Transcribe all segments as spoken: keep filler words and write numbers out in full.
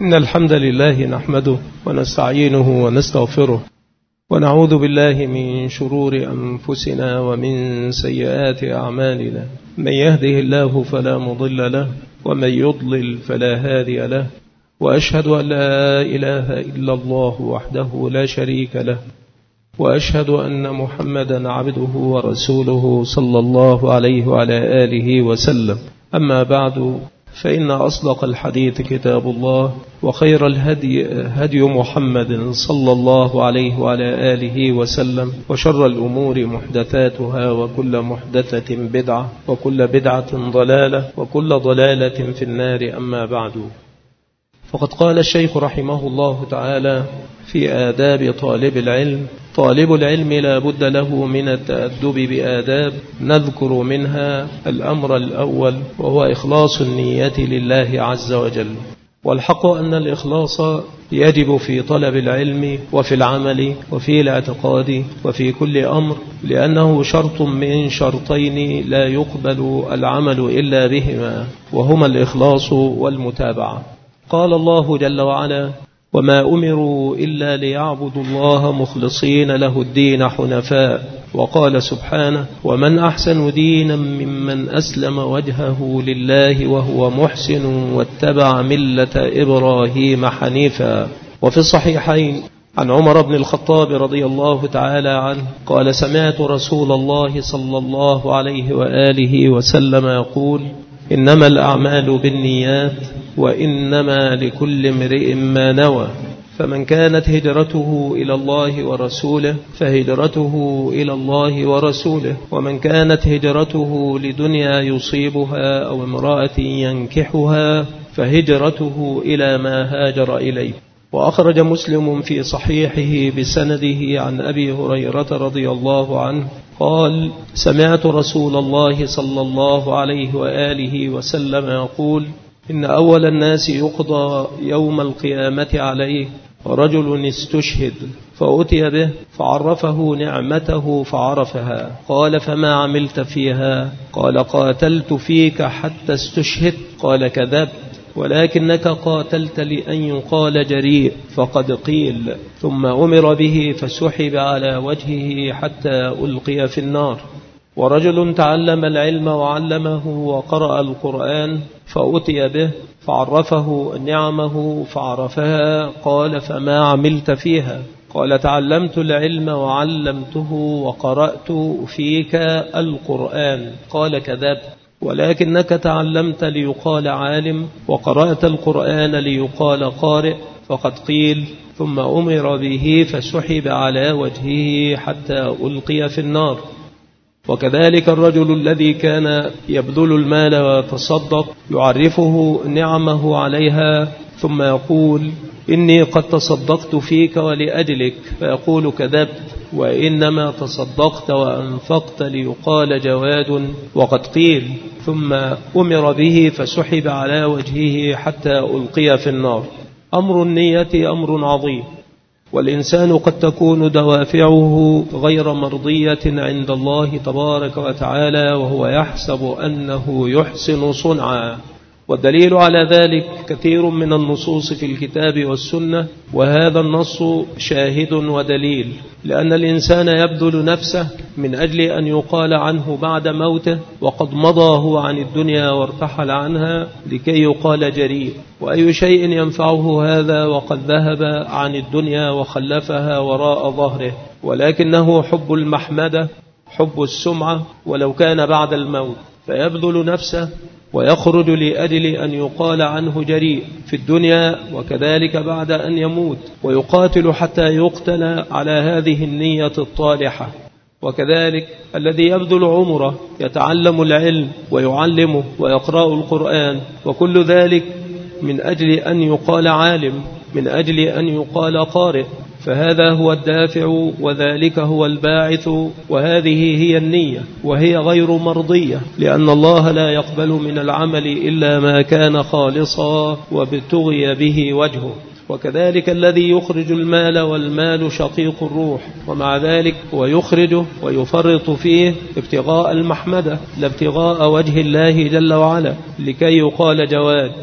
إن الحمد لله نحمده ونستعينه ونستغفره ونعوذ بالله من شرور أنفسنا ومن سيئات أعمالنا. من يهده الله فلا مضل له ومن يضلل فلا هادي له، وأشهد أن لا إله إلا الله وحده لا شريك له، وأشهد أن محمدا عبده ورسوله صلى الله عليه وعلى آله وسلم. أما بعد، فإن أصدق الحديث كتاب الله، وخير الهدي هدي محمد صلى الله عليه وعلى آله وسلم، وشر الأمور محدثاتها، وكل محدثة بدعة، وكل بدعة ضلالة، وكل ضلالة في النار. أما بعد، فقد قال الشيخ رحمه الله تعالى في آداب طالب العلم: طالب العلم لا بد له من التأدب بآداب، نذكر منها الأمر الأول، وهو إخلاص النية لله عز وجل. والحق أن الإخلاص يجب في طلب العلم وفي العمل وفي الاعتقاد وفي كل أمر، لأنه شرط من شرطين لا يقبل العمل إلا بهما، وهما الإخلاص والمتابعة. قال الله جل وعلا: وما أمروا إلا ليعبدوا الله مخلصين له الدين حنفاء. وقال سبحانه: ومن أحسن دينا ممن أسلم وجهه لله وهو محسن واتبع ملة إبراهيم حنيفا. وفي الصحيحين عن عمر بن الخطاب رضي الله تعالى عنه قال: سمعت رسول الله صلى الله عليه وآله وسلم يقول: إنما الأعمال بالنيات، وإنما لكل امرئ ما نوى، فمن كانت هجرته إلى الله ورسوله فهجرته إلى الله ورسوله، ومن كانت هجرته لدنيا يصيبها أو امرأة ينكحها فهجرته إلى ما هاجر إليه. وأخرج مسلم في صحيحه بسنده عن أبي هريرة رضي الله عنه قال: سمعت رسول الله صلى الله عليه وآله وسلم يقول: إن أول الناس يقضى يوم القيامة عليه رجل استشهد، فأتي به فعرفه نعمته فعرفها، قال: فما عملت فيها؟ قال: قاتلت فيك حتى استشهد. قال: كذبت، ولكنك قاتلت لأن يقال جريء، فقد قيل. ثم أمر به فسحب على وجهه حتى ألقي في النار. ورجل تعلم العلم وعلمه وقرأ القرآن، فأتي به فعرفه نعمه فعرفها، قال: فما عملت فيها؟ قال: تعلمت العلم وعلمته وقرأت فيك القرآن. قال: كذبت، ولكنك تعلمت ليقال عالم وقرأت القرآن ليقال قارئ، فقد قيل. ثم أمر به فسحب على وجهه حتى ألقي في النار. وكذلك الرجل الذي كان يبذل المال ويتصدق يعرفه نعمه عليها، ثم يقول: إني قد تصدقت فيك ولأجلك، فيقول: كذبت، وإنما تصدقت وأنفقت ليقال جواد، وقد قيل. ثم أمر به فسحب على وجهه حتى ألقي في النار. أمر النية أمر عظيم، والإنسان قد تكون دوافعه غير مرضية عند الله تبارك وتعالى وهو يحسب أنه يحسن صنعا. والدليل على ذلك كثير من النصوص في الكتاب والسنة، وهذا النص شاهد ودليل، لأن الإنسان يبذل نفسه من أجل أن يقال عنه بعد موته وقد مضى هو عن الدنيا وارتحل عنها لكي يقال جريء. وأي شيء ينفعه هذا وقد ذهب عن الدنيا وخلفها وراء ظهره؟ ولكنه حب المحمدة، حب السمعة، ولو كان بعد الموت، فيبذل نفسه ويخرج لأجل أن يقال عنه جريء في الدنيا وكذلك بعد أن يموت، ويقاتل حتى يقتل على هذه النية الطالحة. وكذلك الذي يبذل عمره يتعلم العلم ويعلمه ويقرأ القرآن، وكل ذلك من أجل أن يقال عالم، من أجل أن يقال قارئ، فهذا هو الدافع وذلك هو الباعث، وهذه هي النية، وهي غير مرضية، لأن الله لا يقبل من العمل إلا ما كان خالصا وابتغي به وجهه. وكذلك الذي يخرج المال، والمال شقيق الروح، ومع ذلك هو يخرجه ويفرط فيه ابتغاء المحمدة لا ابتغاء وجه الله جل وعلا لكي يقال جواد.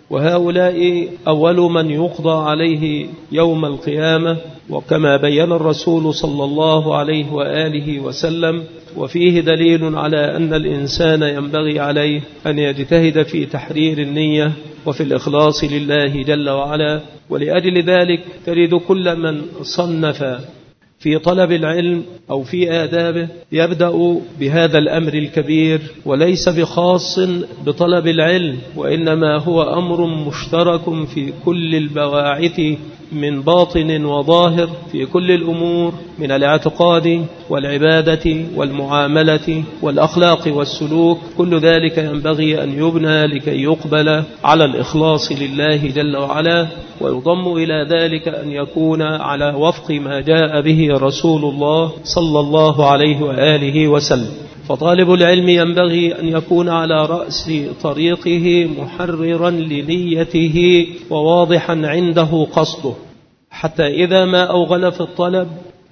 وهؤلاء أول من يقضى عليه يوم القيامة، وكما بين الرسول صلى الله عليه وآله وسلم. وفيه دليل على أن الإنسان ينبغي عليه أن يجتهد في تحرير النية وفي الإخلاص لله جل وعلا. ولأجل ذلك تجد كل من صنف في طلب العلم أو في آدابه يبدأ بهذا الأمر الكبير، وليس بخاص بطلب العلم، وإنما هو أمر مشترك في كل البواعث من باطن وظاهر، في كل الأمور من الاعتقاد والعبادة والمعاملة والأخلاق والسلوك. كل ذلك ينبغي أن يبنى لكي يقبل على الإخلاص لله جل وعلا، ويضم إلى ذلك أن يكون على وفق ما جاء به رسول الله صلى الله عليه وآله وسلم. فطالب العلم ينبغي أن يكون على رأس طريقه محررا لنيته وواضحا عنده قصده، حتى إذا ما أوغل في الطلب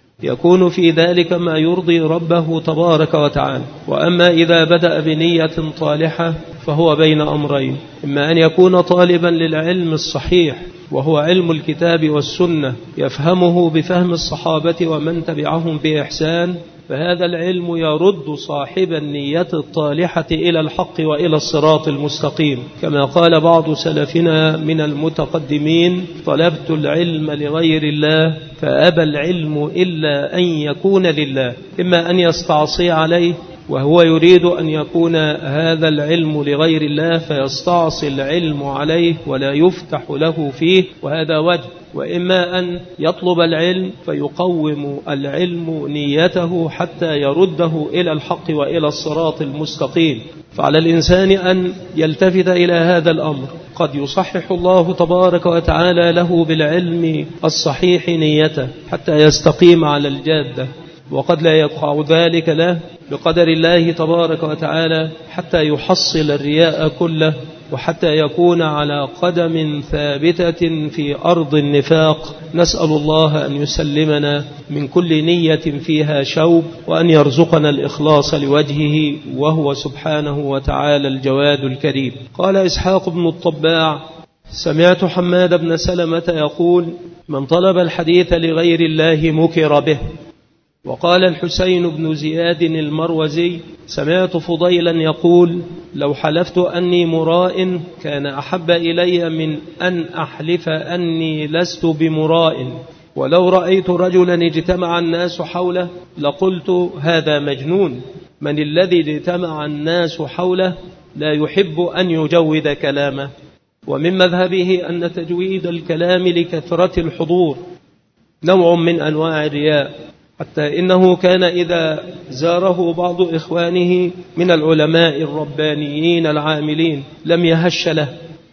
يكون في ذلك ما يرضي ربه تبارك وتعالى. وأما إذا بدأ بنية طالحة فهو بين أمرين: إما أن يكون طالبا للعلم الصحيح وهو علم الكتاب والسنة يفهمه بفهم الصحابة ومن تبعهم بإحسان، فهذا العلم يرد صاحب النية الطالحة إلى الحق وإلى الصراط المستقيم، كما قال بعض سلفنا من المتقدمين: طلبت العلم لغير الله فأبى العلم إلا أن يكون لله. إما أن يستعصي عليه وهو يريد أن يكون هذا العلم لغير الله فيستعصي العلم عليه ولا يفتح له فيه، وهذا وجه. وإما أن يطلب العلم فيقوم العلم نيته حتى يرده إلى الحق وإلى الصراط المستقيم. فعلى الإنسان أن يلتفت إلى هذا الأمر. قد يصحح الله تبارك وتعالى له بالعلم الصحيح نيته حتى يستقيم على الجادة، وقد لا يقع ذلك له بقدر الله تبارك وتعالى حتى يحصل الرياء كله، وحتى يكون على قدم ثابتة في أرض النفاق. نسأل الله أن يسلمنا من كل نية فيها شوب، وأن يرزقنا الإخلاص لوجهه، وهو سبحانه وتعالى الجواد الكريم. قال إسحاق بن الطباع: سمعت حماد بن سلمة يقول: من طلب الحديث لغير الله مكر به. وقال الحسين بن زياد المروزي: سمعت فضيلا يقول: لو حلفت أني مراء كان أحب إلي من أن أحلف أني لست بمراء، ولو رأيت رجلا اجتمع الناس حوله لقلت هذا مجنون. من الذي اجتمع الناس حوله لا يحب أن يجود كلامه. ومن مذهبه أن تجويد الكلام لكثرة الحضور نوع من أنواع الرياء، حتى إنه كان إذا زاره بعض إخوانه من العلماء الربانيين العاملين لم يهش له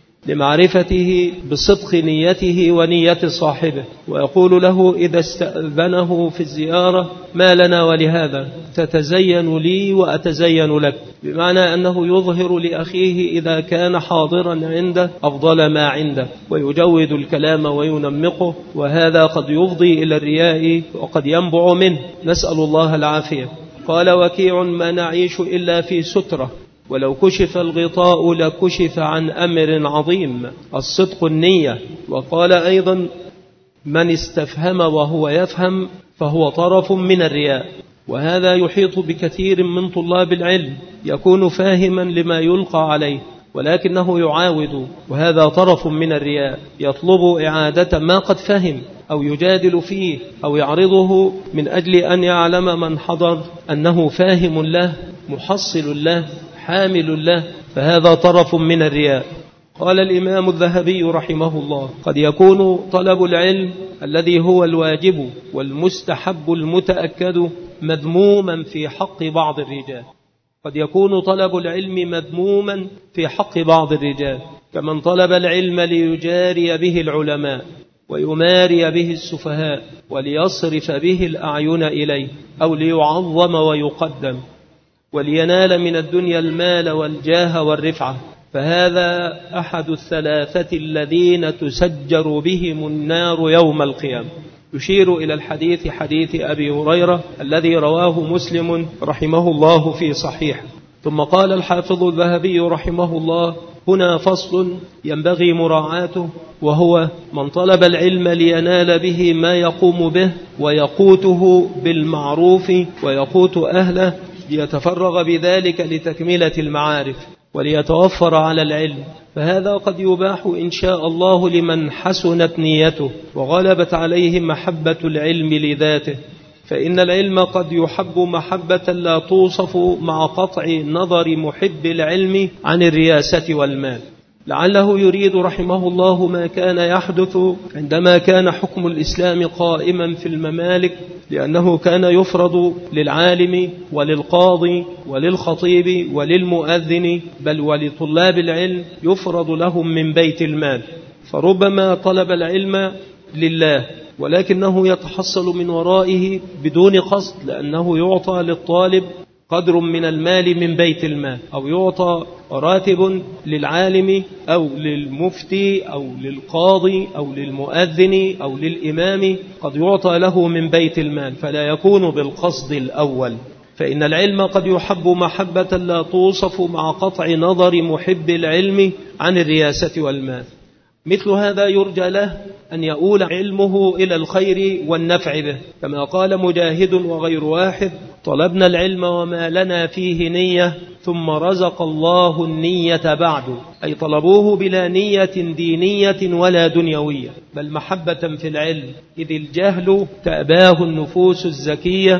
لمعرفته بصدق نيته ونية صاحبه، ويقول له إذا استأذنه في الزيارة: ما لنا ولهذا، تتزين لي وأتزين لك، بمعنى أنه يظهر لأخيه إذا كان حاضرا عنده أفضل ما عنده، ويجود الكلام وينمقه، وهذا قد يفضي إلى الرياء وقد ينبع منه، نسأل الله العافية. قال وكيع: ما نعيش إلا في سترة، ولو كشف الغطاء لكشف عن أمر عظيم، الصدق النية. وقال أيضا: من استفهم وهو يفهم فهو طرف من الرياء. وهذا يحيط بكثير من طلاب العلم، يكون فاهما لما يلقى عليه ولكنه يعاود، وهذا طرف من الرياء، يطلب إعادة ما قد فهم أو يجادل فيه أو يعرضه من أجل أن يعلم من حضر أنه فاهم له محصل له حامل له، فهذا طرف من الرياء. قال الإمام الذهبي رحمه الله: قد يكون طلب العلم الذي هو الواجب والمستحب المتأكد مذموما في حق بعض الرجال. قد يكون طلب العلم مذموما في حق بعض الرجال، كمن طلب العلم ليجاري به العلماء ويماري به السفهاء وليصرف به الأعين إليه، أو ليعظم ويقدم ولينال من الدنيا المال والجاه والرفعة، فهذا أحد الثلاثة الذين تسجر بهم النار يوم القيامة. يشير إلى الحديث حديث أبي هريرة الذي رواه مسلم رحمه الله في صحيح. ثم قال الحافظ الذهبي رحمه الله: هنا فصل ينبغي مراعاته، وهو من طلب العلم لينال به ما يقوم به ويقوته بالمعروف ويقوت أهله، ليتفرغ بذلك لتكملة المعارف وليتوفر على العلم، فهذا قد يباح إن شاء الله لمن حسنت نيته وغلبت عليه محبة العلم لذاته، فإن العلم قد يحب محبة لا توصف مع قطع نظر محب العلم عن الرياسة والمال. لعله يريد رحمه الله ما كان يحدث عندما كان حكم الإسلام قائما في الممالك، لأنه كان يفرض للعالم وللقاضي وللخطيب وللمؤذن بل ولطلاب العلم يفرض لهم من بيت المال، فربما طلب العلم لله ولكنه يتحصل من ورائه بدون قصد، لأنه يعطى للطالب قدر من المال من بيت المال، أو يعطى راتب للعالم أو للمفتي أو للقاضي أو للمؤذن أو للإمام، قد يعطى له من بيت المال، فلا يكون بالقصد الأول. فإن العلم قد يحب محبة لا توصف مع قطع نظر محب العلم عن الرياسة والمال. مثل هذا يرجى له أن يؤول علمه إلى الخير والنفع به، كما قال مجاهد وغير واحد: طلبنا العلم وما لنا فيه نية ثم رزق الله النية بعد، أي طلبوه بلا نية دينية ولا دنيوية بل محبة في العلم، إذ الجهل تأباه النفوس الزكية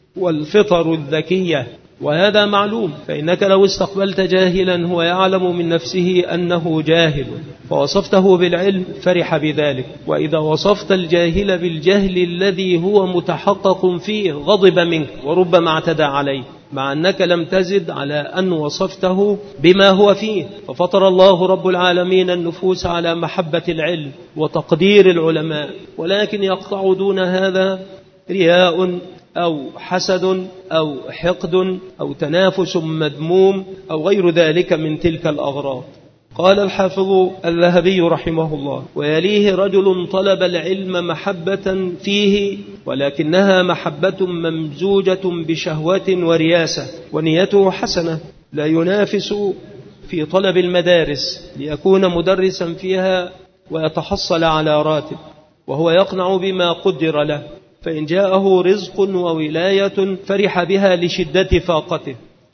والفطر الذكية، وهذا معلوم، فإنك لو استقبلت جاهلا هو يعلم من نفسه أنه جاهل فوصفته بالعلم فرح بذلك، وإذا وصفت الجاهل بالجهل الذي هو متحقق فيه غضب منك وربما اعتدى عليه، مع أنك لم تزد على أن وصفته بما هو فيه. ففطر الله رب العالمين النفوس على محبة العلم وتقدير العلماء، ولكن يقطع دون هذا رياء أو حسد أو حقد أو تنافس مذموم أو غير ذلك من تلك الأغراض. قال الحافظ الذهبي رحمه الله: ويليه رجل طلب العلم محبة فيه ولكنها محبة ممزوجة بشهوة ورياسة، ونيته حسنة، لا ينافس في طلب المدارس ليكون مدرسا فيها ويتحصل على راتب، وهو يقنع بما قدر له، فإن جاءه رزق وولاية فرح بها لشدة فاقته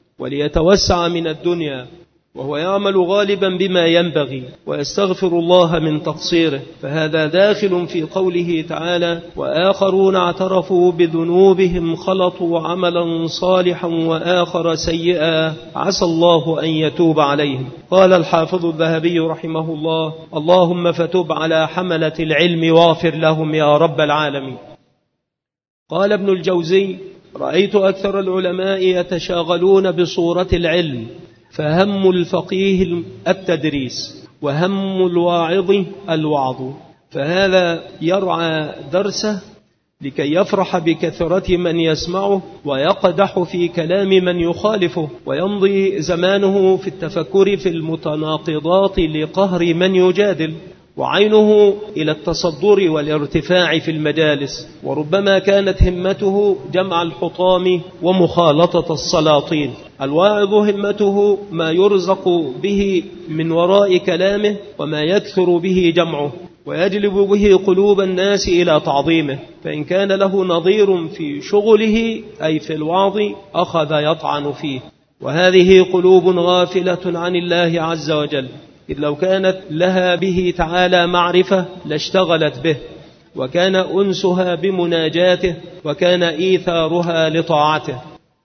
وليتوسع من الدنيا، وهو يعمل غالبا بما ينبغي ويستغفر الله من تقصيره، فهذا داخل في قوله تعالى: وآخرون اعترفوا بذنوبهم خلطوا عملا صالحا وآخر سيئا عسى الله أن يتوب عليهم. قال الحافظ الذهبي رحمه الله: اللهم فتب على حملة العلم واغفر لهم يا رب العالمين. قال ابن الجوزي: رأيت أكثر العلماء يتشاغلون بصورة العلم، فهم الفقيه التدريس وهم الواعظ الوعظ، فهذا يرعى درسه لكي يفرح بكثرة من يسمعه ويقدح في كلام من يخالفه، ويمضي زمانه في التفكر في المتناقضات لقهر من يجادل، وعينه إلى التصدر والارتفاع في المجالس، وربما كانت همته جمع الحطام ومخالطة السلاطين. الواعظ همته ما يرزق به من وراء كلامه وما يكثر به جمعه ويجلب به قلوب الناس إلى تعظيمه، فإن كان له نظير في شغله أي في الوعظ أخذ يطعن فيه، وهذه قلوب غافلة عن الله عز وجل، إذ لو كانت لها به تعالى معرفة لاشتغلت به، وكان أنسها بمناجاته، وكان إيثارها لطاعته.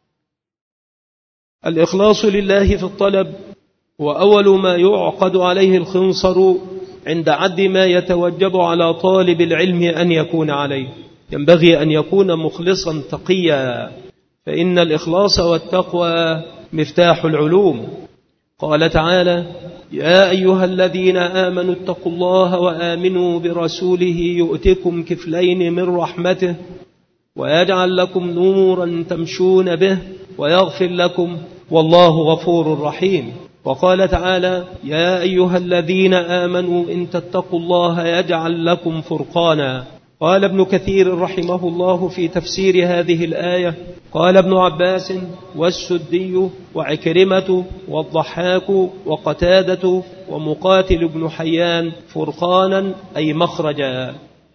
الإخلاص لله في الطلب وأول ما يعقد عليه الخنصر عند عد ما يتوجب على طالب العلم أن يكون عليه، ينبغي أن يكون مخلصا تقيا، فإن الإخلاص والتقوى مفتاح العلوم. قال تعالى: يا أيها الذين آمنوا اتقوا الله وآمنوا برسوله يؤتكم كفلين من رحمته ويجعل لكم نورا تمشون به ويغفر لكم والله غفور رحيم. وقال تعالى: يا أيها الذين آمنوا إن تتقوا الله يجعل لكم فرقانا. قال ابن كثير رحمه الله في تفسير هذه الآية: قال ابن عباس والسدي وعكرمة والضحاك وقتادة ومقاتل بن حيان: فرقانا أي مخرجا.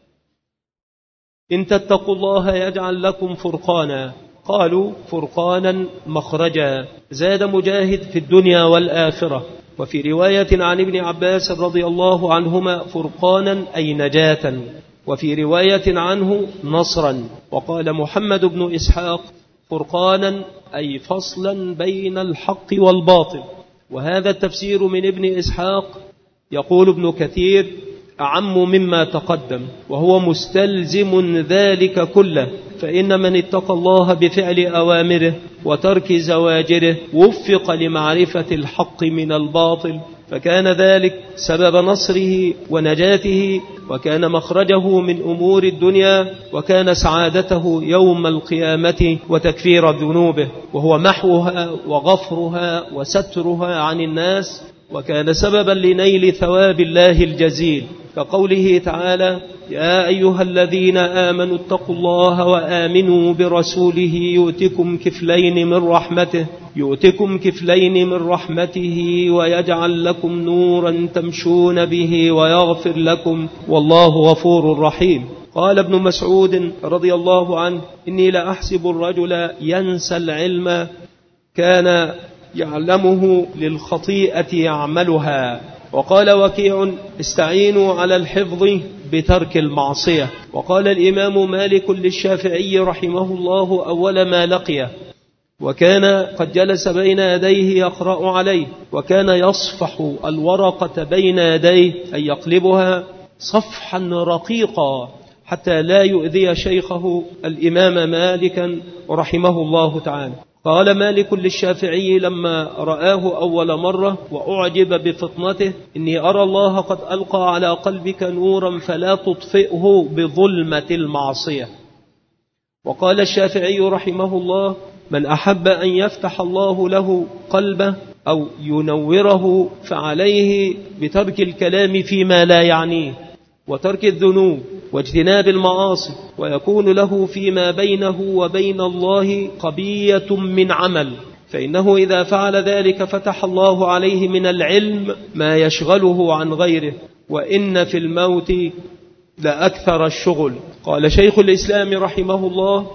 إن تتقوا الله يجعل لكم فرقانا. قالوا: فرقانا مخرجا. زاد مجاهد: في الدنيا والآخرة. وفي رواية عن ابن عباس رضي الله عنهما: فرقانا أي نجاة. وفي رواية عنه: نصرا. وقال محمد بن إسحاق: فرقانا أي فصلا بين الحق والباطل. وهذا التفسير من ابن إسحاق. يقول ابن كثير: أعم مما تقدم، وهو مستلزم ذلك كله، فإن من اتقى الله بفعل أوامره وترك زواجره وفق لمعرفة الحق من الباطل، فكان ذلك سبب نصره ونجاته، وكان مخرجه من أمور الدنيا، وكان سعادته يوم القيامة وتكفير ذنوبه، وهو محوها وغفرها وسترها عن الناس، وكان سببا لنيل ثواب الله الجزيل، كقوله تعالى: يا أيها الذين آمنوا اتقوا الله وآمنوا برسوله يؤتكم كفلين من رحمته يؤتكم كفلين من رحمته ويجعل لكم نورا تمشون به ويغفر لكم والله غفور رحيم. قال ابن مسعود رضي الله عنه: إني لأحسب الرجل ينسى العلم كان يعلمه للخطيئة يعملها. وقال وكيع: استعينوا على الحفظ بترك المعصية. وقال الإمام مالك للشافعي رحمه الله أول ما لقيه، وكان قد جلس بين يديه يقرأ عليه، وكان يصفح الورقة بين يديه أي يقلبها صفحا رقيقا حتى لا يؤذي شيخه الإمام مالكا رحمه الله تعالى. قال مالك للشافعي لما رآه أول مرة وأعجب بفطنته: إني أرى الله قد ألقى على قلبك نورا فلا تطفئه بظلمة المعصية. وقال الشافعي رحمه الله: من أحب أن يفتح الله له قلبه أو ينوره فعليه بترك الكلام فيما لا يعنيه، وترك الذنوب واجتناب المعاصي، ويكون له فيما بينه وبين الله قبية من عمل، فإنه إذا فعل ذلك فتح الله عليه من العلم ما يشغله عن غيره، وإن في الموت لأكثر الشغل. قال شيخ الإسلام رحمه الله: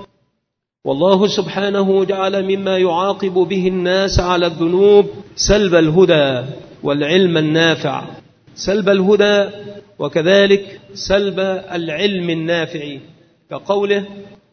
والله سبحانه جعل مما يعاقب به الناس على الذنوب سلب الهدى والعلم النافع، سلب الهدى وكذلك سلب العلم النافع، كقوله: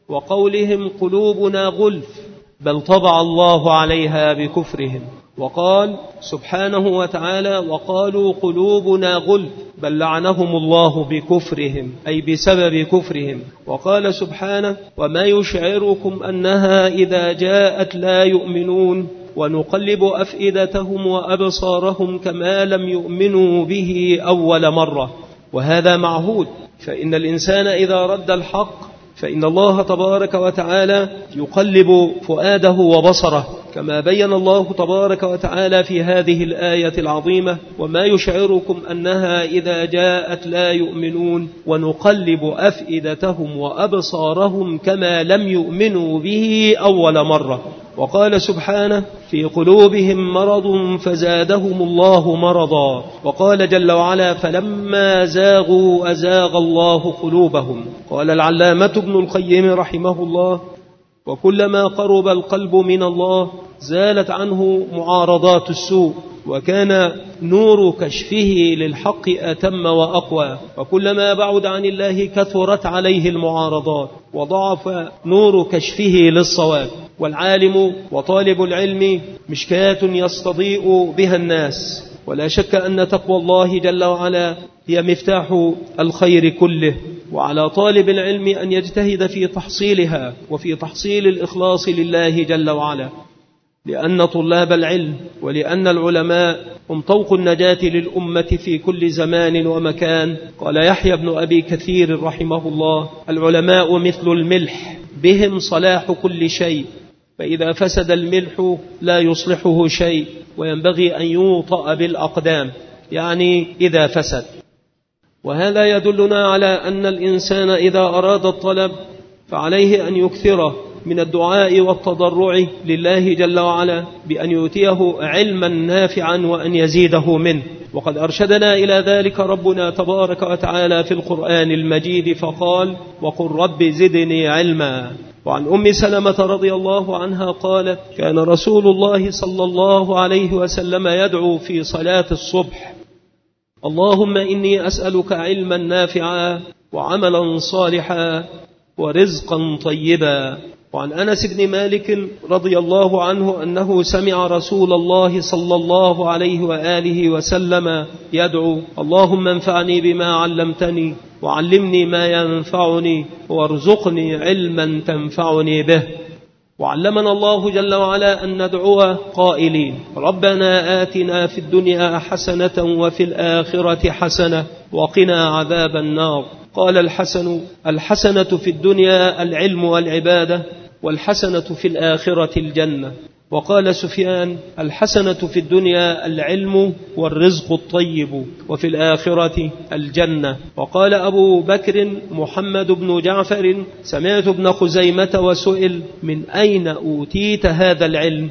وقولهم قلوبنا غلف بل طبع الله عليها بكفرهم. وقال سبحانه وتعالى: وقالوا قلوبنا غلف بل لعنهم الله بكفرهم، أي بسبب كفرهم. وقال سبحانه: وما يشعركم أنها إذا جاءت لا يؤمنون ونقلب أفئدتهم وأبصارهم كما لم يؤمنوا به أول مرة. وهذا معهود، فإن الإنسان إذا رد الحق فإن الله تبارك وتعالى يقلب فؤاده وبصره، كما بين الله تبارك وتعالى في هذه الآية العظيمة: وما يشعركم أنها إذا جاءت لا يؤمنون ونقلب أفئدتهم وأبصارهم كما لم يؤمنوا به أول مرة. وقال سبحانه: في قلوبهم مرض فزادهم الله مرضا. وقال جل وعلا: فلما زاغوا أزاغ الله قلوبهم. قال العلامة ابن القيم رحمه الله: وكلما قرب القلب من الله زالت عنه معارضات السوء، وكان نور كشفه للحق أتم وأقوى، وكلما بعد عن الله كثرت عليه المعارضات وضعف نور كشفه للصواب. والعالم وطالب العلم مشكاة يستضيء بها الناس، ولا شك أن تقوى الله جل وعلا هي مفتاح الخير كله، وعلى طالب العلم أن يجتهد في تحصيلها وفي تحصيل الإخلاص لله جل وعلا، لأن طلاب العلم ولأن العلماء هم طوق النجاة للأمة في كل زمان ومكان. قال يحيى بن أبي كثير رحمه الله: العلماء مثل الملح بهم صلاح كل شيء، فإذا فسد الملح لا يصلحه شيء، وينبغي أن يوطأ بالأقدام، يعني إذا فسد. وهذا يدلنا على أن الإنسان إذا أراد الطلب فعليه أن يكثر من الدعاء والتضرع لله جل وعلا بأن يؤتيه علما نافعا وأن يزيده منه. وقد أرشدنا إلى ذلك ربنا تبارك وتعالى في القرآن المجيد فقال: وقل رب زدني علما. وعن أم سلمة رضي الله عنها قالت: كان رسول الله صلى الله عليه وسلم يدعو في صلاة الصبح: اللهم إني أسألك علما نافعا وعملا صالحا ورزقا طيبا. وعن أنس بن مالك رضي الله عنه أنه سمع رسول الله صلى الله عليه وآله وسلم يدعو: اللهم انفعني بما علمتني وعلمني ما ينفعني وارزقني علما تنفعني به. وعلمنا الله جل وعلا أن ندعو قائلين: ربنا آتنا في الدنيا حسنة وفي الآخرة حسنة وقنا عذاب النار. قال الحسن: الحسنة في الدنيا العلم والعبادة، والحسنة في الآخرة الجنة. وقال سفيان: الحسنة في الدنيا العلم والرزق الطيب، وفي الآخرة الجنة. وقال أبو بكر محمد بن جعفر: سمعت ابن خزيمة وسئل: من أين أوتيت هذا العلم؟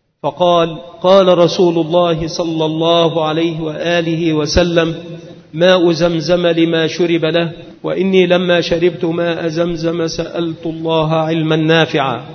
فقال: قال رسول الله صلى الله عليه وآله وسلم: ماء زمزم لما شرب له، وإني لما شربت ماء زمزم سألت الله علما نافعا.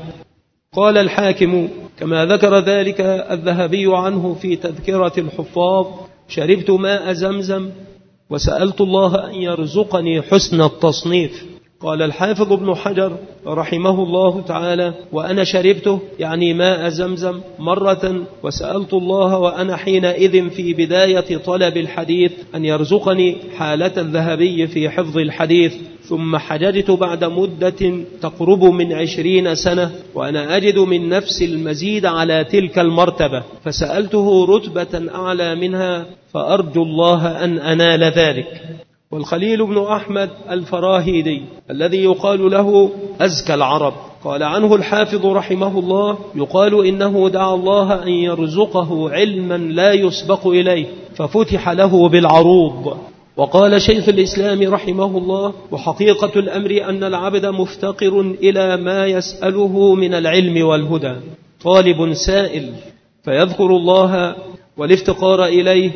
قال الحاكم كما ذكر ذلك الذهبي عنه في تذكرة الحفاظ: شربت ماء زمزم وسألت الله أن يرزقني حسن التصنيف. قال الحافظ ابن حجر رحمه الله تعالى: وأنا شربته يعني ماء زمزم مرة، وسألت الله وأنا حينئذ في بداية طلب الحديث أن يرزقني حالة الذهبي في حفظ الحديث، ثم حججت بعد مدة تقرب من عشرين سنة وأنا أجد من نفس المزيد على تلك المرتبة، فسألته رتبة أعلى منها، فأرجو الله أن أنال ذلك. والخليل بن أحمد الفراهيدي الذي يقال له أزكى العرب، قال عنه الحافظ رحمه الله: يقال إنه دعا الله أن يرزقه علما لا يسبق إليه ففتح له بالعروض. وقال شيخ الإسلام رحمه الله: وحقيقة الأمر أن العبد مفتقر إلى ما يسأله من العلم والهدى، طالب سائل، فيذكر الله والافتقار إليه،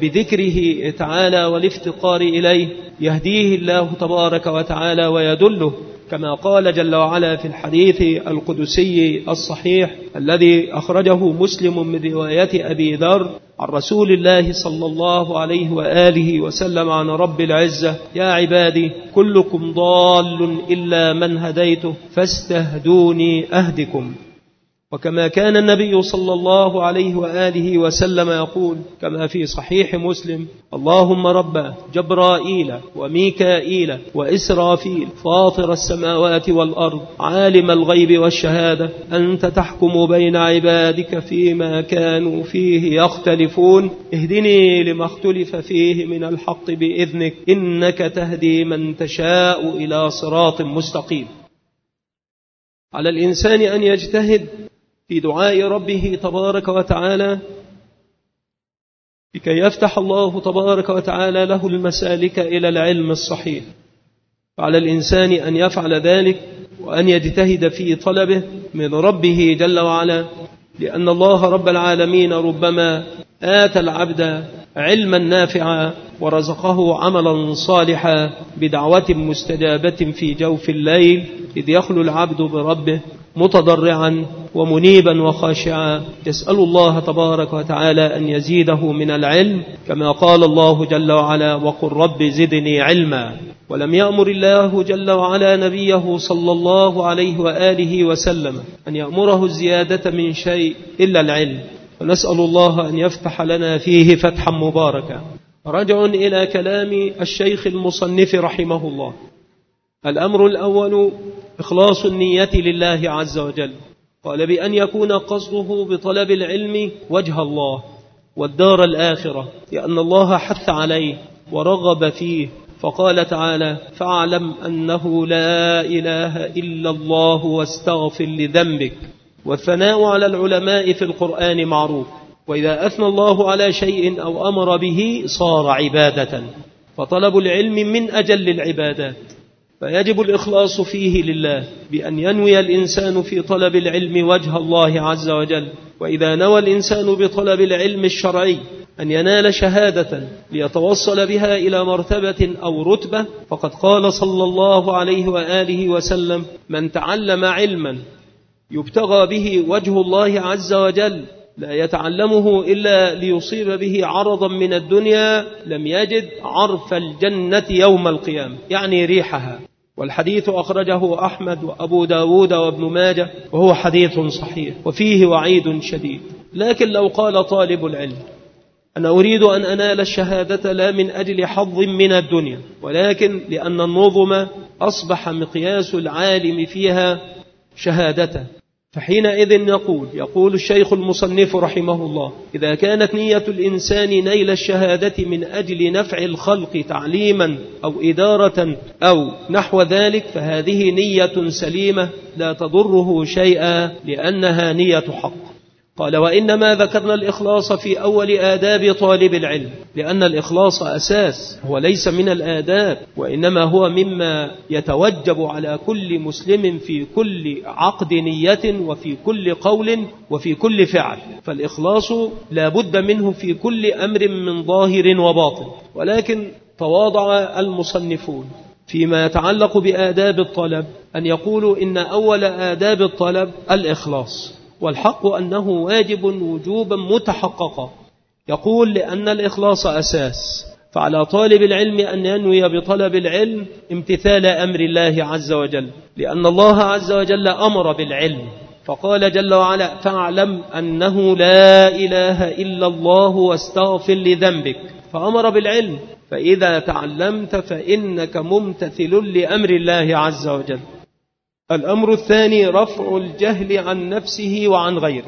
وبذكره تعالى والافتقار إليه يهديه الله تبارك وتعالى ويدله، كما قال جل وعلا في الحديث القدسي الصحيح الذي أخرجه مسلم من رواية أبي ذر عن رسول الله صلى الله عليه وآله وسلم عن رب العزة: يا عبادي كلكم ضال إلا من هديته فاستهدوني أهدكم. وكما كان النبي صلى الله عليه وآله وسلم يقول كما في صحيح مسلم: اللهم رب جبرائيل وميكائيل وإسرافيل فاطر السماوات والأرض عالم الغيب والشهادة، أنت تحكم بين عبادك فيما كانوا فيه يختلفون، اهدني لما اختلف فيه من الحق بإذنك، إنك تهدي من تشاء إلى صراط مستقيم. على الإنسان أن يجتهد في دعاء ربه تبارك وتعالى لكي يفتح الله تبارك وتعالى له المسالك إلى العلم الصحيح. فعلى الإنسان أن يفعل ذلك وأن يجتهد في طلبه من ربه جل وعلا، لأن الله رب العالمين ربما آتى العبد علما نافعا ورزقه عملا صالحا بدعوة مستجابة في جوف الليل، إذ يخلو العبد بربه متضرعا ومنيبا وخاشعا يسأل الله تبارك وتعالى أن يزيده من العلم، كما قال الله جل وعلا: وقل رب زدني علما. ولم يأمر الله جل وعلا نبيه صلى الله عليه وآله وسلم أن يأمره الزيادة من شيء إلا العلم، ونسأل الله أن يفتح لنا فيه فتحا مباركا. رجع إلى كلام الشيخ المصنف رحمه الله. الأمر الأول إخلاص النية لله عز وجل. قال: بأن يكون قصده بطلب العلم وجه الله والدار الآخرة، لأن الله حث عليه ورغب فيه، فقال تعالى: فاعلم أنه لا إله إلا الله واستغفر لذنبك. والثناء على العلماء في القرآن معروف، وإذا أثنى الله على شيء أو أمر به صار عبادة. فطلب العلم من أجل العبادات، فيجب الإخلاص فيه لله بأن ينوي الإنسان في طلب العلم وجه الله عز وجل. وإذا نوى الإنسان بطلب العلم الشرعي أن ينال شهادة ليتوصل بها إلى مرتبة أو رتبة، فقد قال صلى الله عليه وآله وسلم: من تعلم علما يبتغى به وجه الله عز وجل لا يتعلمه إلا ليصيب به عرضا من الدنيا لم يجد عرف الجنة يوم القيامة، يعني ريحها. والحديث أخرجه أحمد وأبو داود وابن ماجه، وهو حديث صحيح وفيه وعيد شديد. لكن لو قال طالب العلم: أنا أريد أن أنال الشهادة لا من أجل حظ من الدنيا، ولكن لأن النظم أصبح مقياس العالم فيها شهادته، فحينئذ يقول يقول الشيخ المصنف رحمه الله: إذا كانت نية الإنسان نيل الشهادة من أجل نفع الخلق تعليما أو إدارة أو نحو ذلك، فهذه نية سليمة لا تضره شيئا لأنها نية حق. قال: وإنما ذكرنا الإخلاص في أول آداب طالب العلم، لأن الإخلاص أساس، هو ليس من الآداب، وإنما هو مما يتوجب على كل مسلم في كل عقد نية وفي كل قول وفي كل فعل. فالإخلاص لا بد منه في كل أمر من ظاهر وباطن. ولكن تواضع المصنفون فيما يتعلق بآداب الطلب أن يقولوا إن أول آداب الطلب الإخلاص، والحق أنه واجب وجوبا متحققا. يقول: لأن الإخلاص أساس، فعلى طالب العلم أن ينوي بطلب العلم امتثال أمر الله عز وجل، لأن الله عز وجل أمر بالعلم، فقال جل وعلا: فاعلم أنه لا إله إلا الله واستغفر لذنبك، فأمر بالعلم. فإذا تعلمت فإنك ممتثل لأمر الله عز وجل. الأمر الثاني رفع الجهل عن نفسه وعن غيره،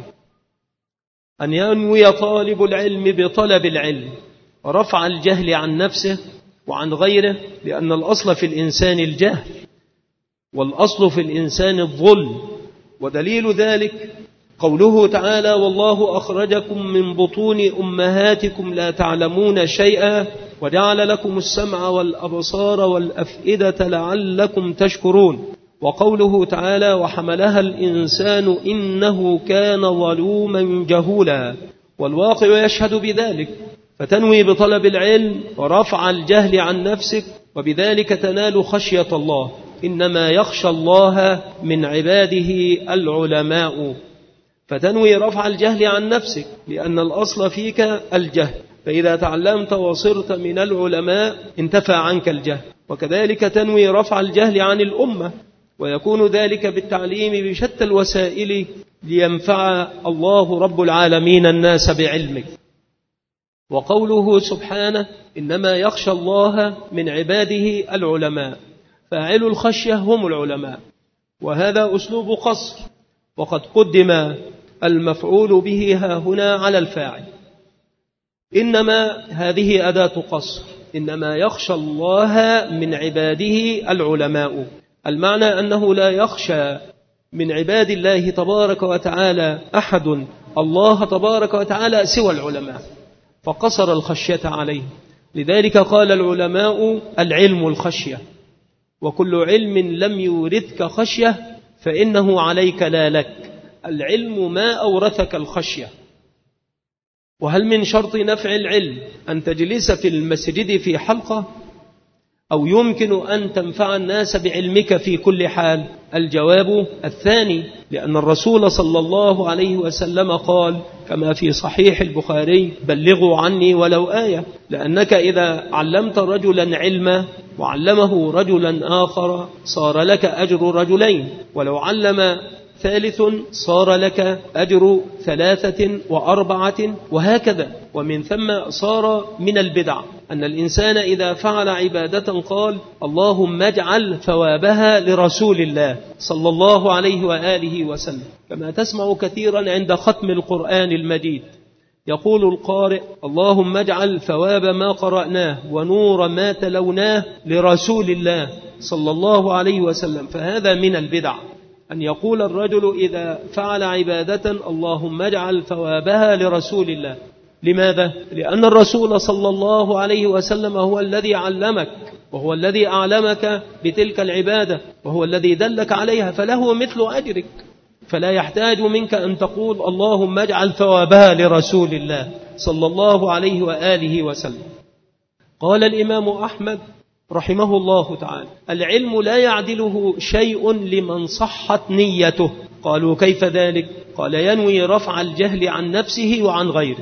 أن ينوي طالب العلم بطلب العلم رفع الجهل عن نفسه وعن غيره، لأن الأصل في الإنسان الجهل، والأصل في الإنسان الظلم. ودليل ذلك قوله تعالى: والله أخرجكم من بطون أمهاتكم لا تعلمون شيئا وجعل لكم السمع والأبصار والأفئدة لعلكم تشكرون. وقوله تعالى: وحملها الإنسان إنه كان ظلوما جهولا، والواقع يشهد بذلك. فتنوي بطلب العلم ورفع الجهل عن نفسك، وبذلك تنال خشية الله. إنما يخشى الله من عباده العلماء. فتنوي رفع الجهل عن نفسك لأن الأصل فيك الجهل، فإذا تعلمت وصرت من العلماء انتفى عنك الجهل. وكذلك تنوي رفع الجهل عن الأمة، ويكون ذلك بالتعليم بشتى الوسائل لينفع الله رب العالمين الناس بعلمك. وقوله سبحانه: إنما يخشى الله من عباده العلماء، فاعل الخشية هم العلماء، وهذا أسلوب قصر، وقد قدم المفعول به ها هنا على الفاعل. إنما هذه أداة قصر، إنما يخشى الله من عباده العلماء، المعنى أنه لا يخشى من عباد الله تبارك وتعالى أحد الله تبارك وتعالى سوى العلماء، فقصر الخشية عليه. لذلك قال العلماء: العلم الخشية، وكل علم لم يورثك خشية فإنه عليك لا لك. العلم ما أورثك الخشية. وهل من شرط نفع العلم أن تجلس في المسجد في حلقة، أو يمكن أن تنفع الناس بعلمك في كل حال؟ الجواب الثاني، لأن الرسول صلى الله عليه وسلم قال كما في صحيح البخاري: بلغوا عني ولو آية. لأنك إذا علمت رجلا علما وعلمه رجلا آخر صار لك أجر رجلين، ولو علم ثالث صار لك أجر ثلاثة وأربعة، وهكذا. ومن ثم صار من البدع أن الإنسان إذا فعل عبادة قال: اللهم اجعل ثوابها لرسول الله صلى الله عليه وآله وسلم. كما تسمع كثيرا عند ختم القرآن المجيد يقول القارئ: اللهم اجعل ثواب ما قرأناه ونور ما تلوناه لرسول الله صلى الله عليه وسلم. فهذا من البدع أن يقول الرجل إذا فعل عبادة: اللهم اجعل ثوابها لرسول الله. لماذا؟ لأن الرسول صلى الله عليه وسلم هو الذي علمك، وهو الذي أعلمك بتلك العبادة، وهو الذي دلك عليها، فله مثل أجرك، فلا يحتاج منك أن تقول اللهم اجعل ثوابها لرسول الله صلى الله عليه وآله وسلم. قال الإمام أحمد رحمه الله تعالى: العلم لا يعدله شيء لمن صحت نيته. قالوا كيف ذلك؟ قال: ينوي رفع الجهل عن نفسه وعن غيره.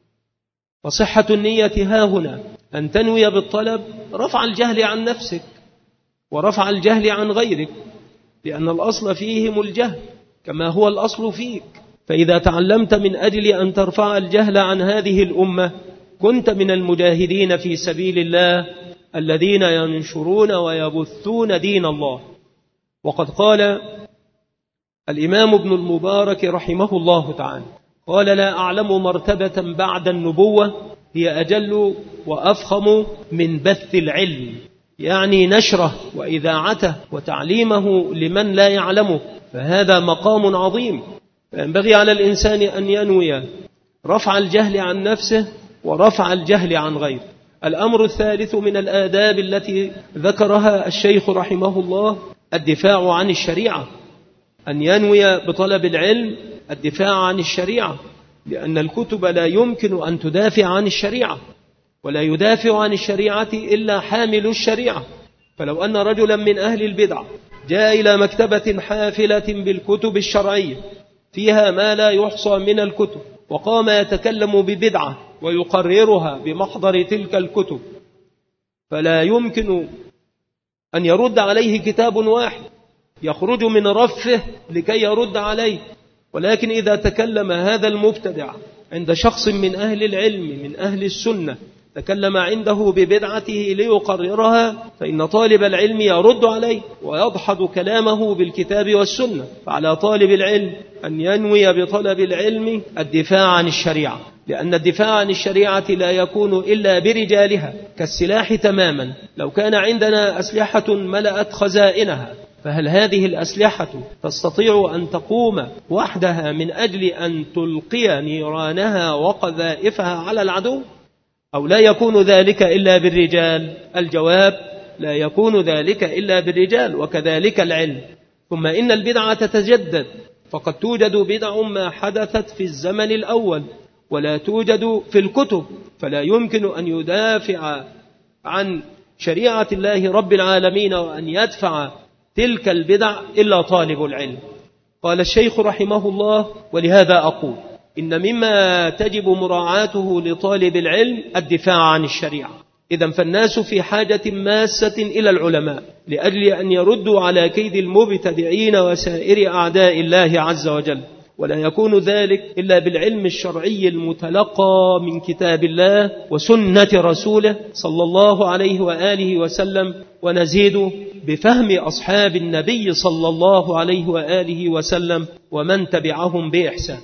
وصحة النية ها هنا أن تنوي بالطلب رفع الجهل عن نفسك ورفع الجهل عن غيرك، لأن الأصل فيهم الجهل كما هو الأصل فيك. فإذا تعلمت من أجل أن ترفع الجهل عن هذه الأمة كنت من المجاهدين في سبيل الله الذين ينشرون ويبثون دين الله. وقد قال الإمام ابن المبارك رحمه الله تعالى: قال: لا أعلم مرتبة بعد النبوة هي أجل وأفخم من بث العلم، يعني نشره وإذاعته وتعليمه لمن لا يعلمه، فهذا مقام عظيم. فينبغي على الإنسان أن ينوي رفع الجهل عن نفسه ورفع الجهل عن غيره. الأمر الثالث من الآداب التي ذكرها الشيخ رحمه الله الدفاع عن الشريعة، أن ينوي بطلب العلم الدفاع عن الشريعة، لأن الكتب لا يمكن أن تدافع عن الشريعة، ولا يدافع عن الشريعة إلا حامل الشريعة. فلو أن رجلا من أهل البدع جاء إلى مكتبة حافلة بالكتب الشرعية فيها ما لا يحصى من الكتب، وقام يتكلم ببدعة ويقررها بمحضر تلك الكتب، فلا يمكن أن يرد عليه كتاب واحد يخرج من رفه لكي يرد عليه. ولكن إذا تكلم هذا المبتدع عند شخص من أهل العلم من أهل السنة، تكلم عنده ببدعته ليقررها، فإن طالب العلم يرد عليه ويضحض كلامه بالكتاب والسنة. فعلى طالب العلم أن ينوي بطلب العلم الدفاع عن الشريعة، لأن الدفاع عن الشريعة لا يكون إلا برجالها كالسلاح تماما. لو كان عندنا أسلحة ملأت خزائنها، فهل هذه الأسلحة تستطيع أن تقوم وحدها من أجل أن تلقي نيرانها وقذائفها على العدو؟ أو لا يكون ذلك إلا بالرجال؟ الجواب: لا يكون ذلك إلا بالرجال، وكذلك العلم. ثم إن البدعة تتجدد، فقد توجد بدع ما حدثت في الزمن الأول ولا توجد في الكتب، فلا يمكن أن يدافع عن شريعة الله رب العالمين وأن يدفع تلك البدع إلا طالب العلم. قال الشيخ رحمه الله: ولهذا أقول إن مما تجب مراعاته لطالب العلم الدفاع عن الشريعة. إذن فالناس في حاجة ماسة إلى العلماء لأجل أن يردوا على كيد المبتدعين وسائر أعداء الله عز وجل، ولا يكون ذلك إلا بالعلم الشرعي المتلقى من كتاب الله وسنة رسوله صلى الله عليه وآله وسلم، ونزيد بفهم أصحاب النبي صلى الله عليه وآله وسلم ومن تبعهم بإحسان.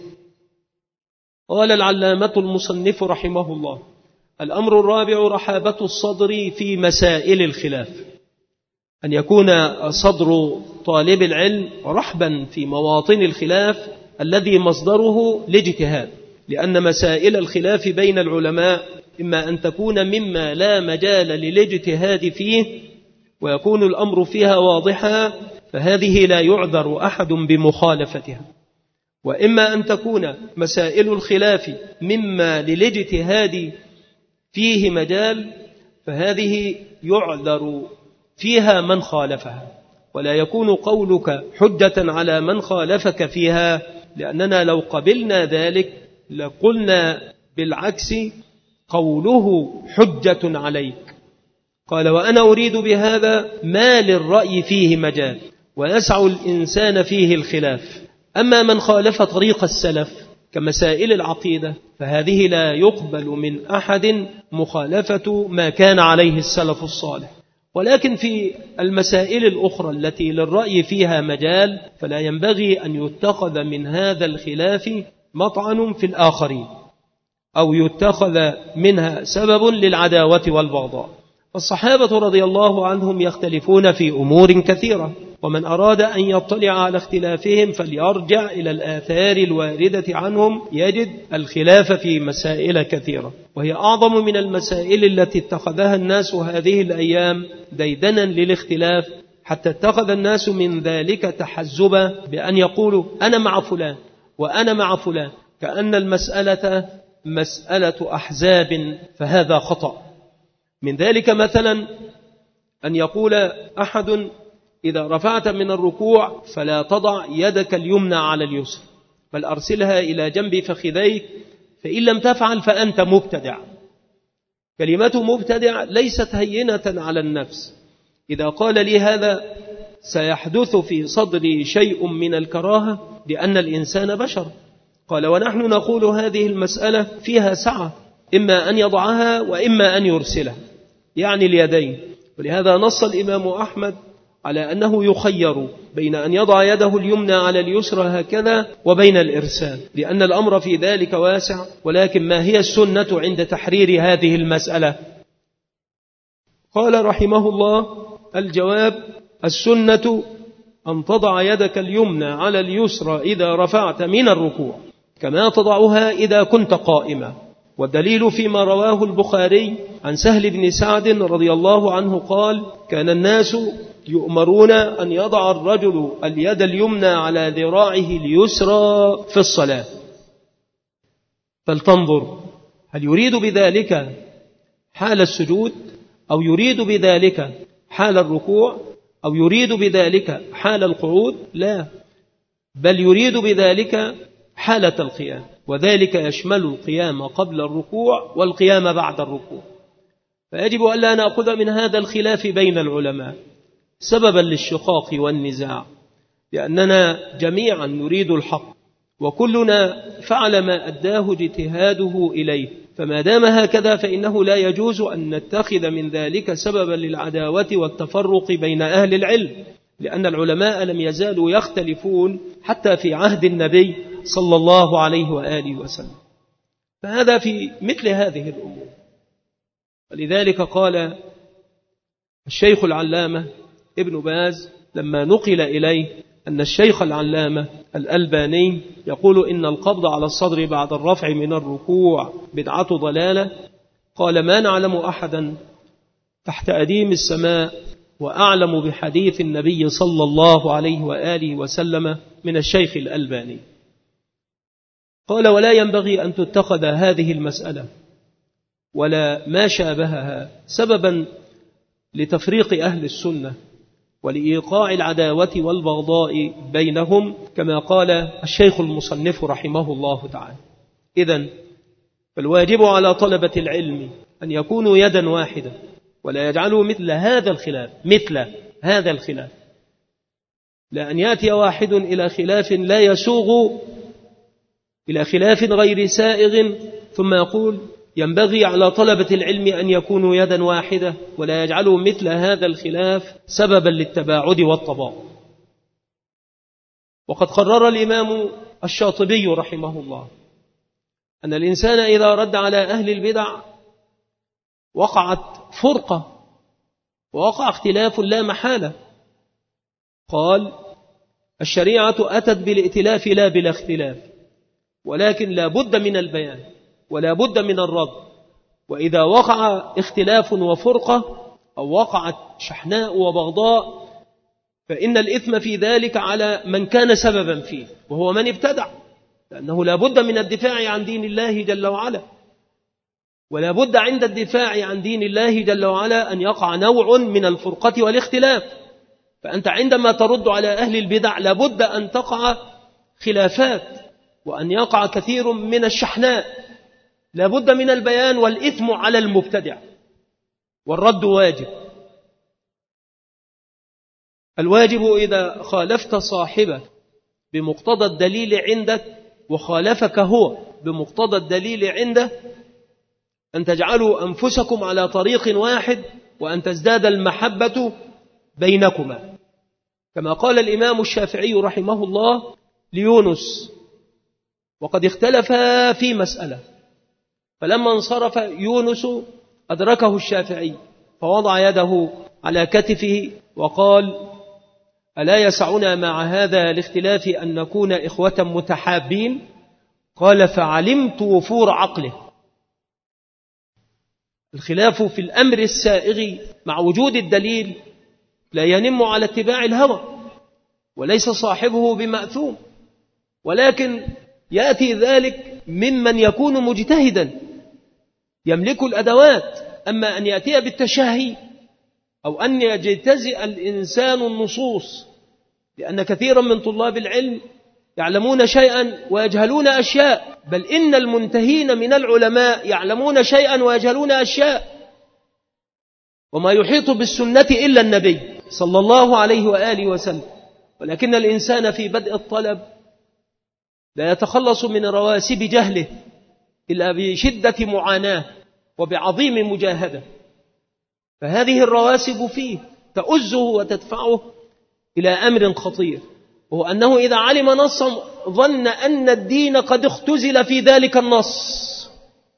قال العلامة المصنف رحمه الله: الأمر الرابع رحابة الصدر في مسائل الخلاف، أن يكون صدر طالب العلم رحبا في مواطن الخلاف الذي مصدره الاجتهاد، لأن مسائل الخلاف بين العلماء إما أن تكون مما لا مجال للاجتهاد فيه ويكون الأمر فيها واضحا، فهذه لا يعذر أحد بمخالفتها، وإما أن تكون مسائل الخلاف مما للاجتهاد فيه مجال، فهذه يعذر فيها من خالفها، ولا يكون قولك حجة على من خالفك فيها، لأننا لو قبلنا ذلك لقلنا بالعكس قوله حجة عليك. قال: وأنا أريد بهذا ما للرأي فيه مجال ويسع الإنسان فيه الخلاف. أما من خالف طريق السلف كمسائل العقيدة فهذه لا يقبل من أحد مخالفة ما كان عليه السلف الصالح. ولكن في المسائل الأخرى التي للرأي فيها مجال فلا ينبغي أن يتخذ من هذا الخلاف مطعن في الآخرين أو يتخذ منها سبب للعداوة والبغضاء. الصحابة رضي الله عنهم يختلفون في أمور كثيرة، ومن أراد أن يطلع على اختلافهم فليرجع إلى الآثار الواردة عنهم يجد الخلاف في مسائل كثيرة، وهي أعظم من المسائل التي اتخذها الناس هذه الأيام ديدنا للاختلاف، حتى اتخذ الناس من ذلك تحزبا بأن يقولوا أنا مع فلان وأنا مع فلان، كأن المسألة مسألة أحزاب، فهذا خطأ. من ذلك مثلا أن يقول أحد إذا رفعت من الركوع فلا تضع يدك اليمنى على اليسرى بل أرسلها إلى جنب فخذيك، فإن لم تفعل فأنت مبتدع. كلمة مبتدع ليست هينة على النفس. إذا قال لي هذا سيحدث في صدري شيء من الكراهة لأن الإنسان بشر. قال ونحن نقول هذه المسألة فيها سعة، إما أن يضعها وإما أن يرسلها، يعني اليدين. ولهذا نص الإمام أحمد على أنه يخير بين أن يضع يده اليمنى على اليسرى هكذا وبين الإرسال، لأن الأمر في ذلك واسع. ولكن ما هي السنة عند تحرير هذه المسألة؟ قال رحمه الله: الجواب: السنة أن تضع يدك اليمنى على اليسرى إذا رفعت من الركوع كما تضعها إذا كنت قائما. والدليل فيما رواه البخاري عن سهل بن سعد رضي الله عنه قال: كان الناس يؤمرون أن يضع الرجل اليد اليمنى على ذراعه اليسرى في الصلاة. فلتنظر هل يريد بذلك حال السجود، أو يريد بذلك حال الركوع، أو يريد بذلك حال القعود؟ لا، بل يريد بذلك حالة القيام، وذلك يشمل القيام قبل الركوع والقيام بعد الركوع. فيجب ألا نأخذ من هذا الخلاف بين العلماء سببا للشقاق والنزاع، لأننا جميعا نريد الحق، وكلنا فعل ما أداه اجتهاده إليه. فما دام هكذا فإنه لا يجوز أن نتخذ من ذلك سببا للعداوة والتفرق بين أهل العلم، لأن العلماء لم يزالوا يختلفون حتى في عهد النبي صلى الله عليه وآله وسلم. فهذا في مثل هذه الأمور. ولذلك قال الشيخ العلامة ابن باز لما نقل إليه أن الشيخ العلامة الألباني يقول إن القبض على الصدر بعد الرفع من الركوع بدعة ضلالة، قال: ما نعلم أحدا تحت أديم السماء وأعلم بحديث النبي صلى الله عليه وآله وسلم من الشيخ الألباني. قال: ولا ينبغي أن تتخذ هذه المسألة ولا ما شابهها سببا لتفريق أهل السنة ولإيقاع العداوة والبغضاء بينهم، كما قال الشيخ المصنف رحمه الله تعالى. إذن فالواجب على طلبة العلم أن يكونوا يدا واحدة ولا يجعلوا مثل هذا الخلاف مثل هذا الخلاف لا أن يأتي واحد إلى خلاف لا يسوغ إلى خلاف غير سائغ ثم يقول ينبغي على طلبة العلم أن يكونوا يدا واحدة ولا يجعلوا مثل هذا الخلاف سببا للتباعد والتباغض. وقد قرر الإمام الشاطبي رحمه الله أن الإنسان إذا رد على أهل البدع وقعت فرقة ووقع اختلاف لا محالة. قال: الشريعة أتت بالائتلاف لا بالاختلاف، ولكن لا بد من البيان ولا بد من الرد. وإذا وقع اختلاف وفرقة أو وقعت شحناء وبغضاء فإن الإثم في ذلك على من كان سببا فيه وهو من ابتدع، لأنه لا بد من الدفاع عن دين الله جل وعلا، ولا بد عند الدفاع عن دين الله جل وعلا أن يقع نوع من الفرقة والاختلاف. فأنت عندما ترد على أهل البدع لا بد أن تقع خلافات وأن يقع كثير من الشحناء، لا بد من البيان، والإثم على المبتدع والرد واجب. الواجب إذا خالفت صاحبك بمقتضى الدليل عندك وخالفك هو بمقتضى الدليل عنده أن تجعلوا أنفسكم على طريق واحد وأن تزداد المحبة بينكما، كما قال الإمام الشافعي رحمه الله ليونس وقد اختلف في مسألة، فلما انصرف يونس أدركه الشافعي فوضع يده على كتفه وقال: ألا يسعنا مع هذا الاختلاف أن نكون إخوة متحابين؟ قال فعلمت وفور عقله. الخلاف في الأمر السائغ مع وجود الدليل لا ينم على اتباع الهوى، وليس صاحبه بمأثوم، ولكن يأتي ذلك ممن يكون مجتهدا يملك الأدوات. أما أن يأتي بالتشهي أو أن يجتزئ الإنسان النصوص، لأن كثيرا من طلاب العلم يعلمون شيئا ويجهلون أشياء، بل إن المنتهين من العلماء يعلمون شيئا ويجهلون أشياء. وما يحيط بالسنة إلا النبي صلى الله عليه وآله وسلم، ولكن الإنسان في بدء الطلب لا يتخلص من رواسب جهله إلا بشدة معاناة وبعظيم مجاهدة، فهذه الرواسب فيه تؤزه وتدفعه إلى أمر خطير، وهو أنه إذا علم نصا ظن أن الدين قد اختزل في ذلك النص،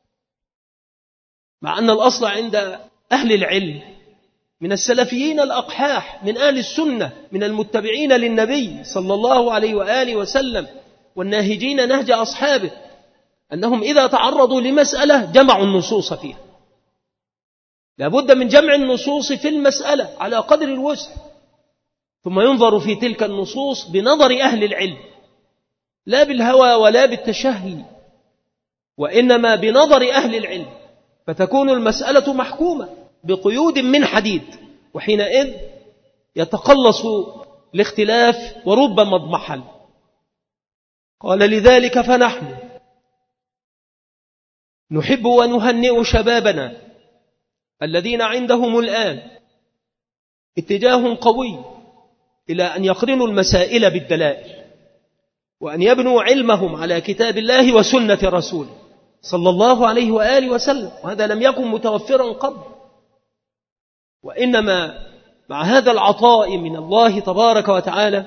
مع أن الأصل عند أهل العلم من السلفيين الأقحاح من أهل السنة من المتبعين للنبي صلى الله عليه وآله وسلم والناهجين نهج أصحابه، أنهم إذا تعرضوا لمسألة جمعوا النصوص فيها. لابد من جمع النصوص في المسألة على قدر الوسع، ثم ينظر في تلك النصوص بنظر أهل العلم، لا بالهوى ولا بالتشهي، وإنما بنظر أهل العلم، فتكون المسألة محكومة بقيود من حديد، وحينئذ يتقلص الاختلاف وربما اضمحل. قال لذلك فنحن نحب ونهنئ شبابنا الذين عندهم الآن اتجاه قوي إلى أن يقرنوا المسائل بالدلائل، وأن يبنوا علمهم على كتاب الله وسنة رسوله صلى الله عليه وآله وسلم، وهذا لم يكن متوفرا قبل. وإنما مع هذا العطاء من الله تبارك وتعالى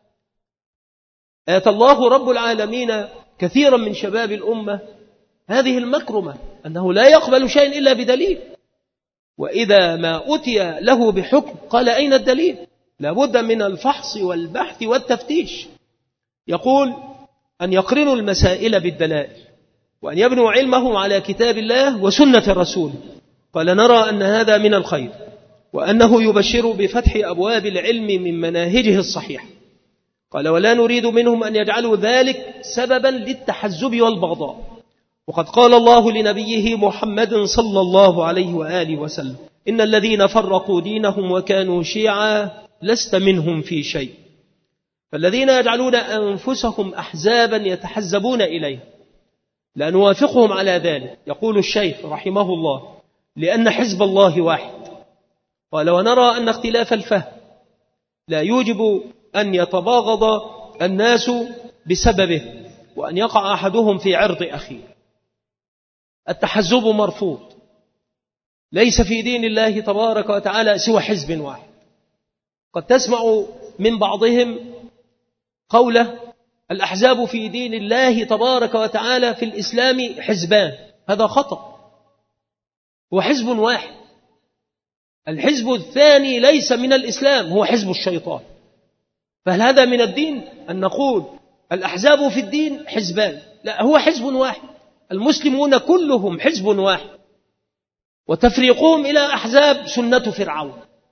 آتى الله رب العالمين كثيرا من شباب الأمة هذه المكرمة، أنه لا يقبل شيء إلا بدليل، وإذا ما أتي له بحكم قال أين الدليل؟ لابد من الفحص والبحث والتفتيش. يقول أن يقرنوا المسائل بالدلائل، وأن يبنوا علمهم على كتاب الله وسنة الرسول. قال نرى أن هذا من الخير، وأنه يبشر بفتح أبواب العلم من مناهجه الصحيحة. قال ولا نريد منهم أن يجعلوا ذلك سببا للتحزب والبغضاء، وقد قال الله لنبيه محمد صلى الله عليه وآله وسلم إن الذين فرقوا دينهم وكانوا شيعا لست منهم في شيء. فالذين يجعلون أنفسهم أحزابا يتحزبون إليه لا نوافقهم على ذلك. يقول الشيخ رحمه الله لأن حزب الله واحد. قال ونرى أن اختلاف الفهم لا يوجب أن يتباغض الناس بسببه وأن يقع أحدهم في عرض أخيه. التحزب مرفوض، ليس في دين الله تبارك وتعالى سوى حزب واحد. قد تسمع من بعضهم قوله الأحزاب في دين الله تبارك وتعالى في الإسلام حزبان، هذا خطأ، هو حزب واحد. الحزب الثاني ليس من الإسلام، هو حزب الشيطان. فهل هذا من الدين أن نقول الأحزاب في الدين حزبان؟ لا، هو حزب واحد، المسلمون كلهم حزب واحد، وتفريقهم إلى أحزاب سنة فرعون،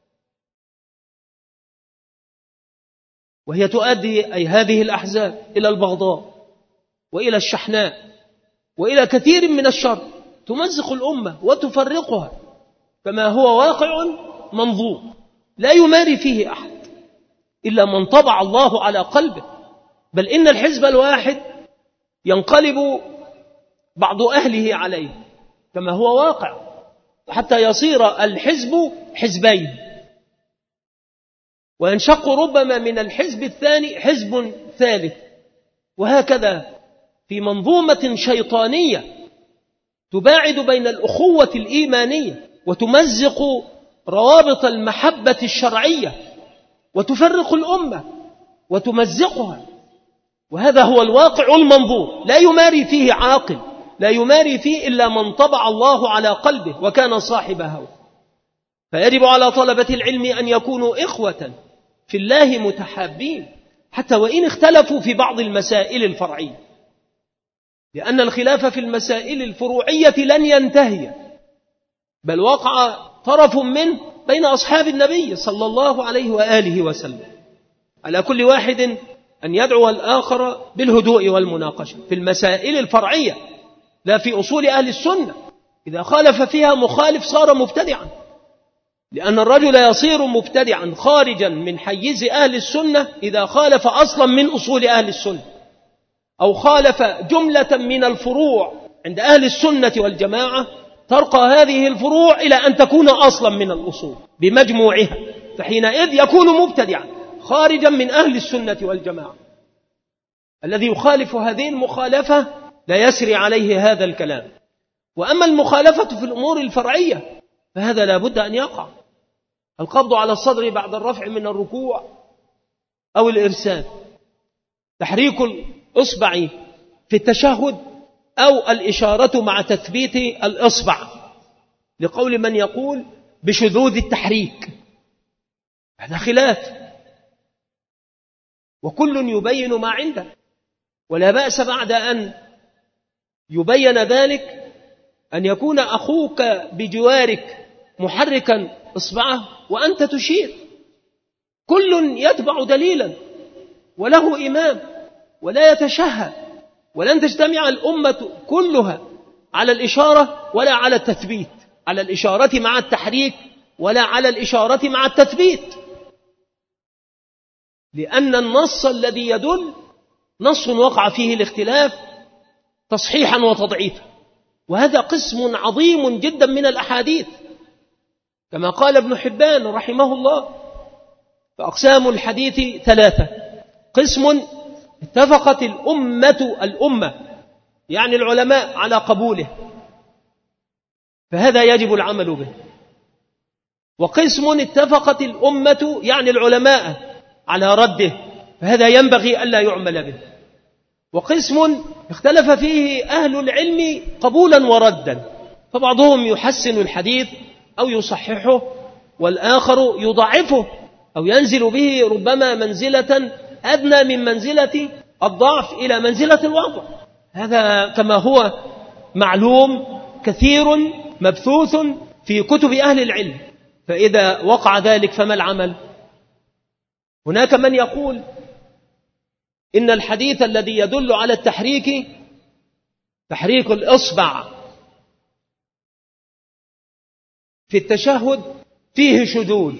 وهي تؤدي أي هذه الأحزاب إلى البغضاء وإلى الشحناء وإلى كثير من الشر، تمزق الأمة وتفرقها، كما هو واقع منظور لا يماري فيه أحد إلا من طبع الله على قلبه. بل إن الحزب الواحد ينقلب بعض أهله عليه كما هو واقع، حتى يصير الحزب حزبين، وينشق ربما من الحزب الثاني حزب ثالث، وهكذا في منظومة شيطانية تباعد بين الأخوة الإيمانية وتمزق روابط المحبة الشرعية وتفرق الأمة وتمزقها. وهذا هو الواقع المنظور لا يماري فيه عاقل، لا يماري فيه إلا من طبع الله على قلبه وكان صاحب هوى. فيجب على طلبة العلم أن يكونوا إخوة في الله متحابين حتى وإن اختلفوا في بعض المسائل الفرعية، لأن الخلاف في المسائل الفروعية لن ينتهي، بل وقع طرف منه بين أصحاب النبي صلى الله عليه وآله وسلم. على كل واحد أن يدعو الآخر بالهدوء والمناقشة في المسائل الفرعية، لا في أصول أهل السنة. إذا خالف فيها مخالف صار مبتدعا، لأن الرجل يصير مبتدعا خارجا من حيز أهل السنة إذا خالف أصلا من أصول أهل السنة، أو خالف جملة من الفروع عند أهل السنة والجماعة، ترقى هذه الفروع إلى أن تكون أصلا من الأصول بمجموعها، فحينئذ يكون مبتدعا خارجا من أهل السنة والجماعة. الذي يخالف هذه المخالفة لا يسري عليه هذا الكلام. وأما المخالفة في الأمور الفرعية فهذا لا بد أن يقع. القبض على الصدر بعد الرفع من الركوع أو الإرسال، تحريك الإصبع في التشهد، أو الإشارة مع تثبيت الإصبع، لقول من يقول بشذوذ التحريك. هذا خلاف، وكل يبين ما عنده، ولا بأس بعد أن يبين ذلك أن يكون أخوك بجوارك محركا إصبعه وأنت تشير، كل يتبع دليلا وله إمام ولا يتشهى، ولن تجتمع الأمة كلها على الإشارة ولا على التثبيت، على الإشارة مع التحريك ولا على الإشارة مع التثبيت، لأن النص الذي يدل نص وقع فيه الاختلاف تصحيحا وتضعيفا، وهذا قسم عظيم جدا من الأحاديث، كما قال ابن حبان رحمه الله: فأقسام الحديث ثلاثة، قسم اتفقت الأمة الأمة يعني العلماء على قبوله فهذا يجب العمل به، وقسم اتفقت الأمة يعني العلماء على رده فهذا ينبغي ألا يعمل به، وقسم اختلف فيه أهل العلم قبولا وردا، فبعضهم يحسن الحديث أو يصححه، والآخر يضعفه أو ينزل به ربما منزلة أدنى من منزلة الضعف إلى منزلة الوضع. هذا كما هو معلوم كثير مبثوث في كتب أهل العلم. فإذا وقع ذلك فما العمل؟ هناك من يقول إن الحديث الذي يدل على التحريك تحريك الإصبع في التشهد فيه شذوذ.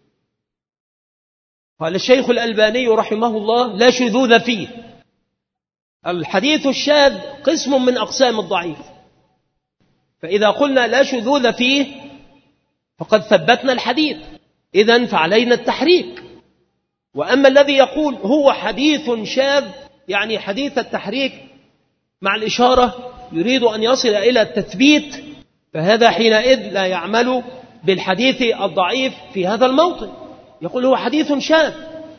قال الشيخ الألباني رحمه الله: لا شذوذ فيه. الحديث الشاذ قسم من أقسام الضعيف، فإذا قلنا لا شذوذ فيه فقد ثبتنا الحديث، إذن فعلينا التحريك. وأما الذي يقول هو حديث شاذ يعني حديث التحريك مع الإشارة يريد أن يصل إلى التثبيت، فهذا حينئذ لا يعمل بالحديث الضعيف في هذا الموطن، يقول هو حديث شاذ،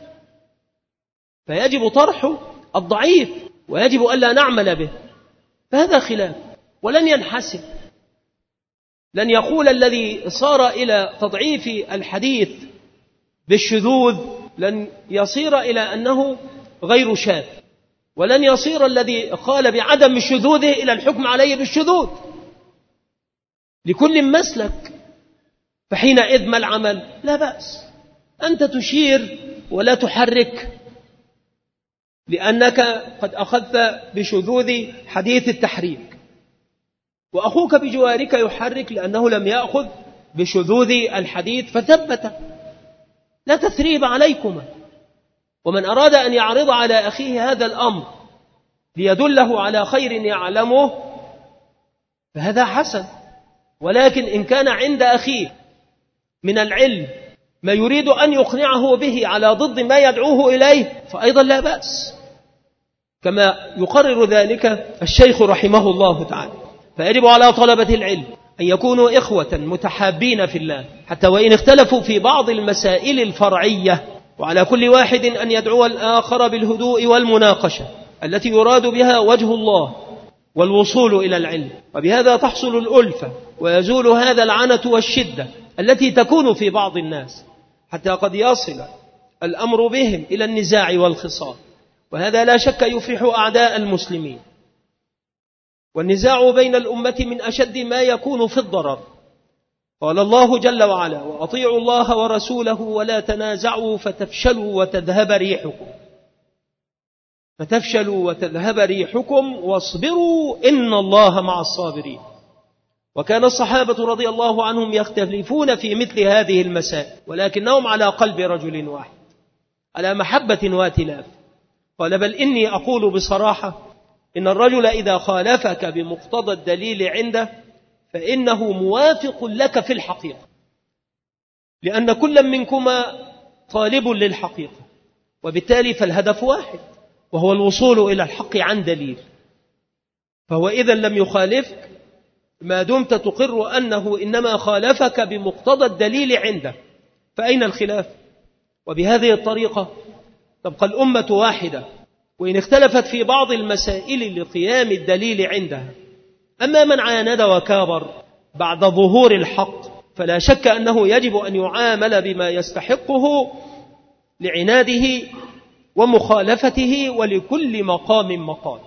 فيجب طرح الضعيف ويجب ألا نعمل به، فهذا خلاف ولن ينحسن. لن يقول الذي صار إلى تضعيف الحديث بالشذوذ لن يصير إلى أنه غير شاذ، ولن يصير الذي قال بعدم شذوذه إلى الحكم عليه بالشذوذ، لكل مسلك. فحينئذ ما العمل؟ لا بأس أنت تشير ولا تحرك، لأنك قد أخذت بشذوذ حديث التحريك، وأخوك بجوارك يحرك لأنه لم يأخذ بشذوذ الحديث فثبت. لا تثريب عليكما. ومن أراد أن يعرض على أخيه هذا الأمر ليدله على خير يعلمه فهذا حسن، ولكن إن كان عند أخيه من العلم ما يريد أن يقنعه به على ضد ما يدعوه إليه فأيضا لا بأس، كما يقرر ذلك الشيخ رحمه الله تعالى. فيجب على طلبة العلم أن يكونوا إخوة متحابين في الله حتى وإن اختلفوا في بعض المسائل الفرعية، وعلى كل واحد أن يدعو الآخر بالهدوء والمناقشة التي يراد بها وجه الله والوصول إلى العلم، وبهذا تحصل الألفة ويزول هذا العنة والشدة التي تكون في بعض الناس، حتى قد يصل الأمر بهم إلى النزاع والخصام، وهذا لا شك يفرح أعداء المسلمين. والنزاع بين الأمة من أشد ما يكون في الضرر. قال الله جل وعلا: وأطيعوا الله ورسوله ولا تنازعوا فتفشلوا وتذهب ريحكم فتفشلوا وتذهب ريحكم واصبروا إن الله مع الصابرين. وكان الصحابة رضي الله عنهم يختلفون في مثل هذه المسائل، ولكنهم على قلب رجل واحد، على محبة واتلاف. قال: بل إني أقول بصراحة إن الرجل إذا خالفك بمقتضى الدليل عنده فإنه موافق لك في الحقيقة، لأن كل منكما طالب للحقيقة، وبالتالي فالهدف واحد، وهو الوصول إلى الحق عن دليل. فهو إذا لم يخالفك ما دمت تقر أنه إنما خالفك بمقتضى الدليل عنده، فأين الخلاف؟ وبهذه الطريقة تبقى الأمة واحدة، وإن اختلفت في بعض المسائل لقيام الدليل عندها. أما من عاند وكابر بعد ظهور الحق فلا شك أنه يجب أن يعامل بما يستحقه لعناده ومخالفته، ولكل مقام مقام.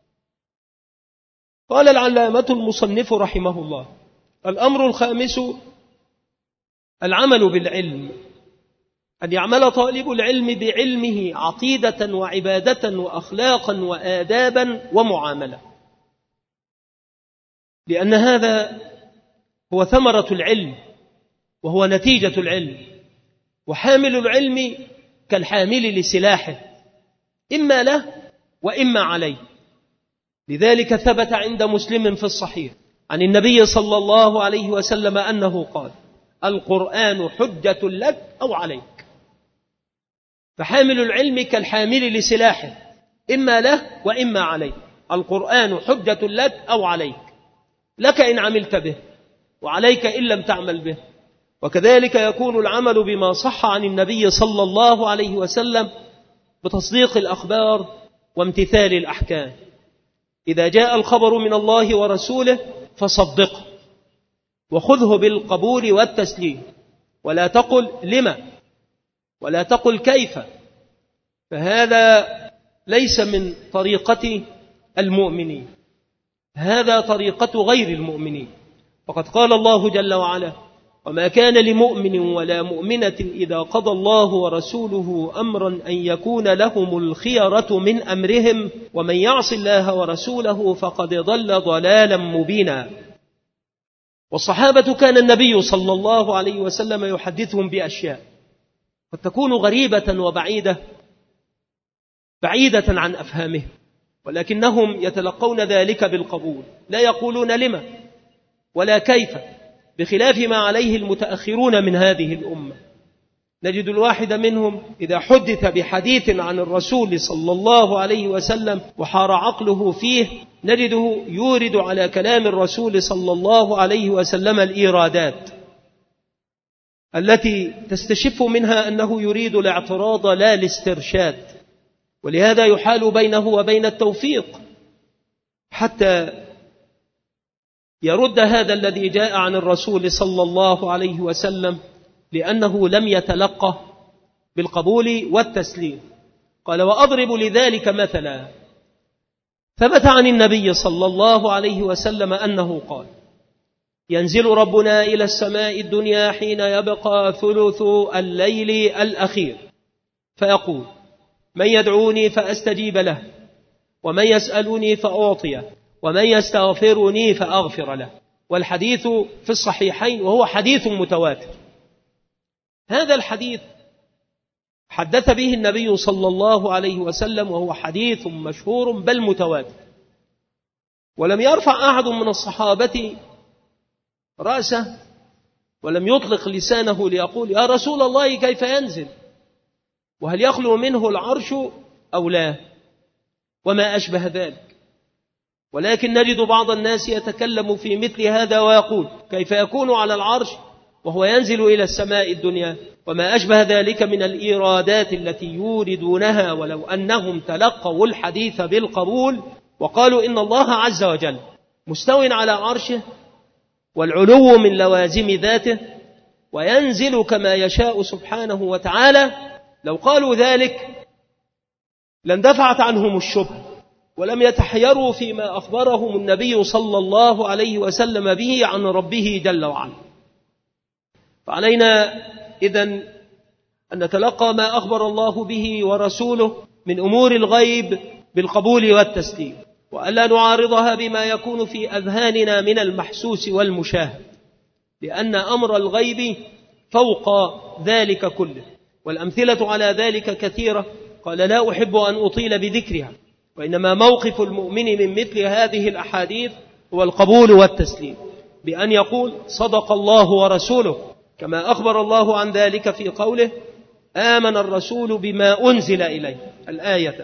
قال العلامة المصنف رحمه الله: الأمر الخامس العمل بالعلم، أن يعمل طالب العلم بعلمه عقيدة وعبادة وأخلاقا وآدابا ومعاملة، لأن هذا هو ثمرة العلم وهو نتيجة العلم. وحامل العلم كالحامل لسلاحه، إما له وإما عليه. لذلك ثبت عند مسلم في الصحيح عن النبي صلى الله عليه وسلم أنه قال: القرآن حجة لك أو عليك. فحامل العلم كالحامل لسلاحه، إما له وإما عليه. القرآن حجة لك أو عليك، لك إن عملت به وعليك إن لم تعمل به. وكذلك يكون العمل بما صح عن النبي صلى الله عليه وسلم بتصديق الأخبار وامتثال الأحكام. إذا جاء الخبر من الله ورسوله فصدقه وخذه بالقبول والتسليم، ولا تقل لما ولا تقل كيف، فهذا ليس من طريقة المؤمنين، هذا طريقة غير المؤمنين. فقد قال الله جل وعلا: وما كان لمؤمن ولا مؤمنة إذا قضى الله ورسوله أمرا أن يكون لهم الخيرة من أمرهم ومن يعص الله ورسوله فقد ضل ضلالا مبينا. والصحابة كان النبي صلى الله عليه وسلم يحدثهم بأشياء قد تكون غريبة وبعيدة بعيدة عن أفهامهم، ولكنهم يتلقون ذلك بالقبول، لا يقولون لما ولا كيف، بخلاف ما عليه المتأخرون من هذه الأمة. نجد الواحد منهم إذا حدث بحديث عن الرسول صلى الله عليه وسلم وحار عقله فيه نجده يورد على كلام الرسول صلى الله عليه وسلم الإيرادات التي تستشف منها أنه يريد الاعتراض لا الاسترشاد، ولهذا يحال بينه وبين التوفيق حتى يرد هذا الذي جاء عن الرسول صلى الله عليه وسلم لأنه لم يتلقه بالقبول والتسليم. قال: وأضرب لذلك مثلا. ثبت عن النبي صلى الله عليه وسلم أنه قال: ينزل ربنا إلى السماء الدنيا حين يبقى ثلث الليل الأخير فيقول: من يدعوني فأستجيب له، ومن يسألني فأعطيه، ومن يستغفرني فأغفر له. والحديث في الصحيحين وهو حديث متواتر. هذا الحديث حدث به النبي صلى الله عليه وسلم وهو حديث مشهور بل متواتر، ولم يرفع أحد من الصحابة رأسه ولم يطلق لسانه ليقول: يا رسول الله كيف ينزل، وهل يخلو منه العرش أو لا، وما أشبه ذلك. ولكن نجد بعض الناس يتكلم في مثل هذا ويقول: كيف يكون على العرش وهو ينزل إلى السماء الدنيا، وما أشبه ذلك من الإيرادات التي يوردونها، ولو أنهم تلقوا الحديث بالقبول وقالوا إن الله عز وجل مستو على عرشه والعلو من لوازم ذاته وينزل كما يشاء سبحانه وتعالى، لو قالوا ذلك لاندفعت عنهم الشبهة ولم يتحيروا فيما أخبرهم النبي صلى الله عليه وسلم به عن ربه جل وعلا. فعلينا إذن أن نتلقى ما أخبر الله به ورسوله من أمور الغيب بالقبول والتسليم، وألا نعارضها بما يكون في أذهاننا من المحسوس والمشاهد، لأن أمر الغيب فوق ذلك كله، والأمثلة على ذلك كثيرة. قال لا أحب أن أطيل بذكرها، وإنما موقف المؤمن من مثل هذه الأحاديث هو القبول والتسليم، بأن يقول صدق الله ورسوله، كما أخبر الله عن ذلك في قوله آمن الرسول بما أنزل إليه الآية.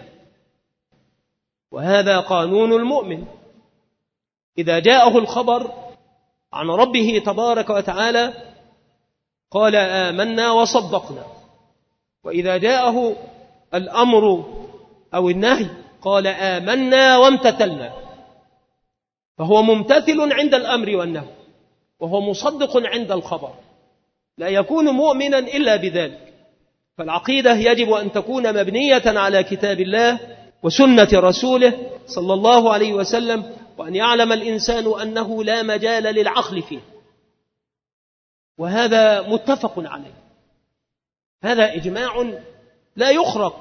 وهذا قانون المؤمن، إذا جاءه الخبر عن ربه تبارك وتعالى قال آمنا وصدقنا، وإذا جاءه الأمر أو النهي قال آمنا وامتثلنا، فهو ممتثل عند الأمر والنهي، وهو مصدق عند الخبر، لا يكون مؤمنا إلا بذلك. فالعقيدة يجب أن تكون مبنية على كتاب الله وسنة رسوله صلى الله عليه وسلم، وأن يعلم الإنسان أنه لا مجال للعقل فيه، وهذا متفق عليه، هذا إجماع لا يخرق.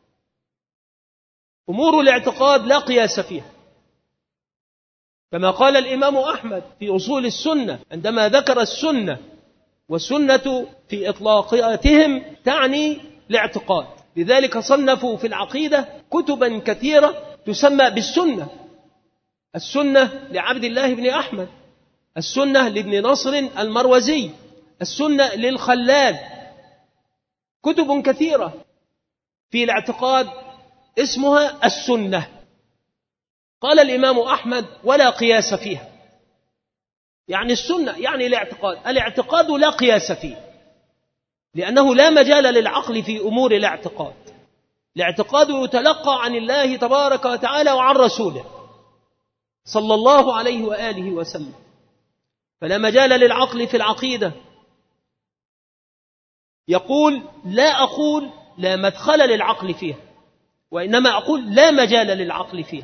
أمور الاعتقاد لا قياس فيها، كما قال الإمام أحمد في أصول السنة عندما ذكر السنة، والسنة في إطلاقاتهم تعني الاعتقاد، لذلك صنفوا في العقيدة كتبا كثيرة تسمى بالسنة. السنة لعبد الله بن أحمد، السنة لابن نصر المروزي، السنة للخلال، كتب كثيرة في الاعتقاد اسمها السنة. قال الإمام أحمد ولا قياس فيها، يعني السنة يعني الاعتقاد، الاعتقاد لا قياس فيه، لأنه لا مجال للعقل في أمور الاعتقاد. الاعتقاد يتلقى عن الله تبارك وتعالى وعن رسوله صلى الله عليه وآله وسلم، فلا مجال للعقل في العقيدة. يقول لا أقول لا مدخل للعقل فيها، وإنما أقول لا مجال للعقل فيها،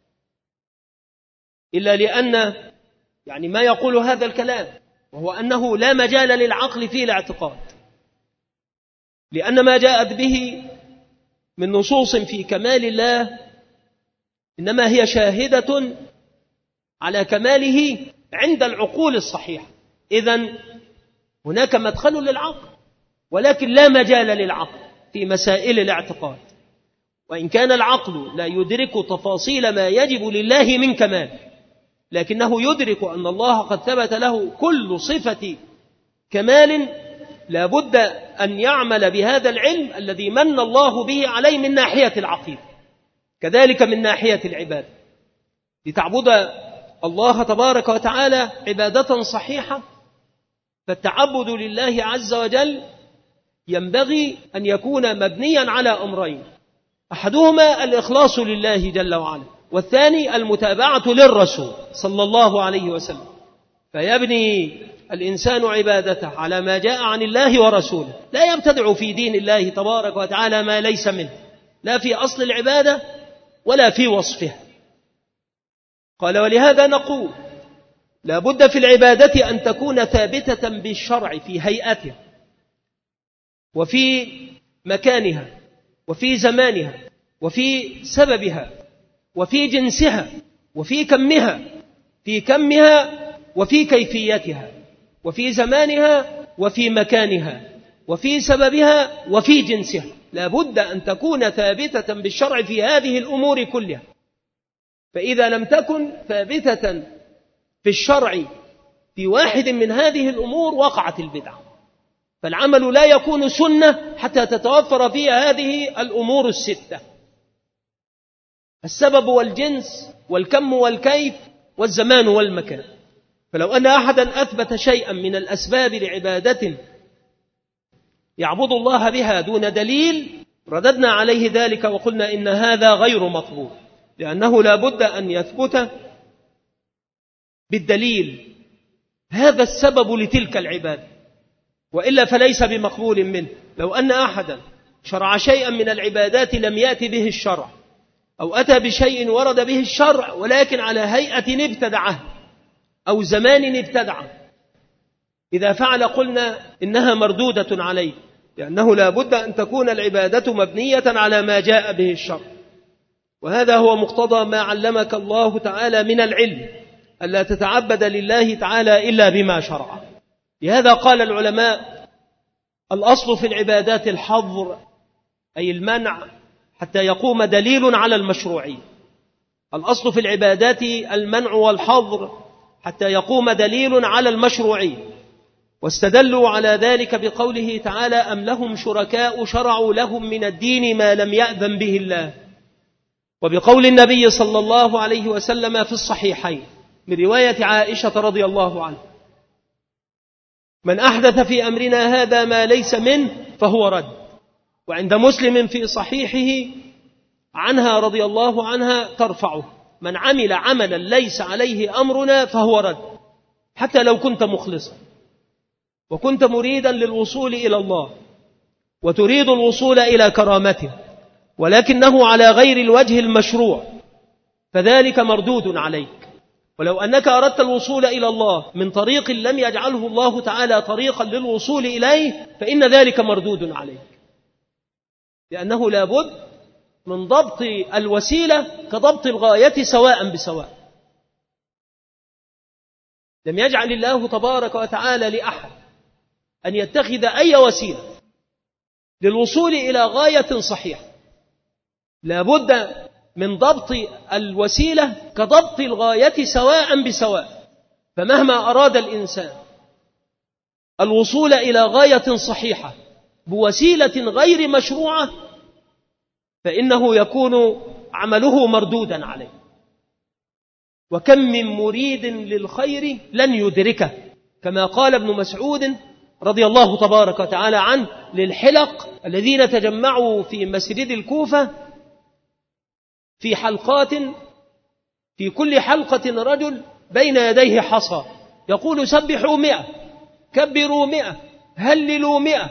إلا لأن يعني ما يقول هذا الكلام وهو أنه لا مجال للعقل في الاعتقاد، لأن ما جاءت به من نصوص في كمال الله إنما هي شاهدة على كماله عند العقول الصحيحة. إذن هناك مدخل للعقل، ولكن لا مجال للعقل في مسائل الاعتقاد، وإن كان العقل لا يدرك تفاصيل ما يجب لله من كمال، لكنه يدرك أن الله قد ثبت له كل صفة كمال، لا بد أن يعمل بهذا العلم الذي من الله به عليه من ناحية العقيدة، كذلك من ناحية العبادة، لتعبد الله تبارك وتعالى عبادة صحيحة. فالتعبد لله عز وجل ينبغي أن يكون مبنيا على أمرين، أحدهما الإخلاص لله جل وعلا، والثاني المتابعة للرسول صلى الله عليه وسلم. فيبني الإنسان عبادته على ما جاء عن الله ورسوله، لا يبتدع في دين الله تبارك وتعالى ما ليس منه، لا في أصل العبادة ولا في وصفها. قال ولهذا نقول لا بد في العبادة أن تكون ثابتة بالشرع في هيئتها وفي مكانها وفي زمانها وفي سببها وفي جنسها وفي كمها في كمها وفي كيفيتها وفي زمانها وفي مكانها وفي سببها وفي جنسها. لا بد أن تكون ثابتة بالشرع في هذه الأمور كلها، فإذا لم تكن ثابتة في الشرع في واحد من هذه الأمور وقعت البدعة، فالعمل لا يكون سنة حتى تتوفر فيها هذه الأمور الستة: السبب والجنس والكم والكيف والزمان والمكان. فلو أن أحدا أثبت شيئا من الأسباب لعبادة يعبد الله بها دون دليل رددنا عليه ذلك وقلنا إن هذا غير مقبول، لأنه لا بد أن يثبت بالدليل هذا السبب لتلك العبادة، وإلا فليس بمقبول منه. لو أن أحدا شرع شيئا من العبادات لم يأتي به الشرع، أو أتى بشيء ورد به الشرع ولكن على هيئة ابتدعه أو زمان ابتدعه، إذا فعل قلنا إنها مردودة عليه، لأنه لا بد أن تكون العبادة مبنية على ما جاء به الشرع. وهذا هو مقتضى ما علمك الله تعالى من العلم، ألا تتعبد لله تعالى إلا بما شرع. لهذا قال العلماء: الأصل في العبادات الحظر، أي المنع حتى يقوم دليل على المشروعية. الأصل في العبادات المنع والحظر حتى يقوم دليل على المشروعية. واستدلوا على ذلك بقوله تعالى: أم لهم شركاء شرعوا لهم من الدين ما لم يأذن به الله، وبقول النبي صلى الله عليه وسلم في الصحيحين من رواية عائشة رضي الله عنها: من أحدث في أمرنا هذا ما ليس منه فهو رد. وعند مسلم في صحيحه عنها رضي الله عنها ترفعه: من عمل عملا ليس عليه أمرنا فهو رد. حتى لو كنت مخلصا وكنت مريدا للوصول إلى الله وتريد الوصول إلى كرامته، ولكنه على غير الوجه المشروع، فذلك مردود عليك. ولو أنك أردت الوصول إلى الله من طريق لم يجعله الله تعالى طريقا للوصول إليه، فإن ذلك مردود عليك، لأنه لا بد من ضبط الوسيلة كضبط الغاية سواء بسواء. لم يجعل الله تبارك وتعالى لأحد أن يتخذ أي وسيلة للوصول إلى غاية صحيحة، لا بد من ضبط الوسيلة كضبط الغاية سواء بسواء. فمهما أراد الإنسان الوصول إلى غاية صحيحة بوسيلة غير مشروعة، فإنه يكون عمله مردودا عليه. وكم من مريد للخير لن يدركه، كما قال ابن مسعود رضي الله تبارك وتعالى عنه للحلق الذين تجمعوا في مسجد الكوفة في حلقات، في كل حلقة رجل بين يديه حصى يقول: سبحوا مئة، كبروا مئة، هللوا مئة.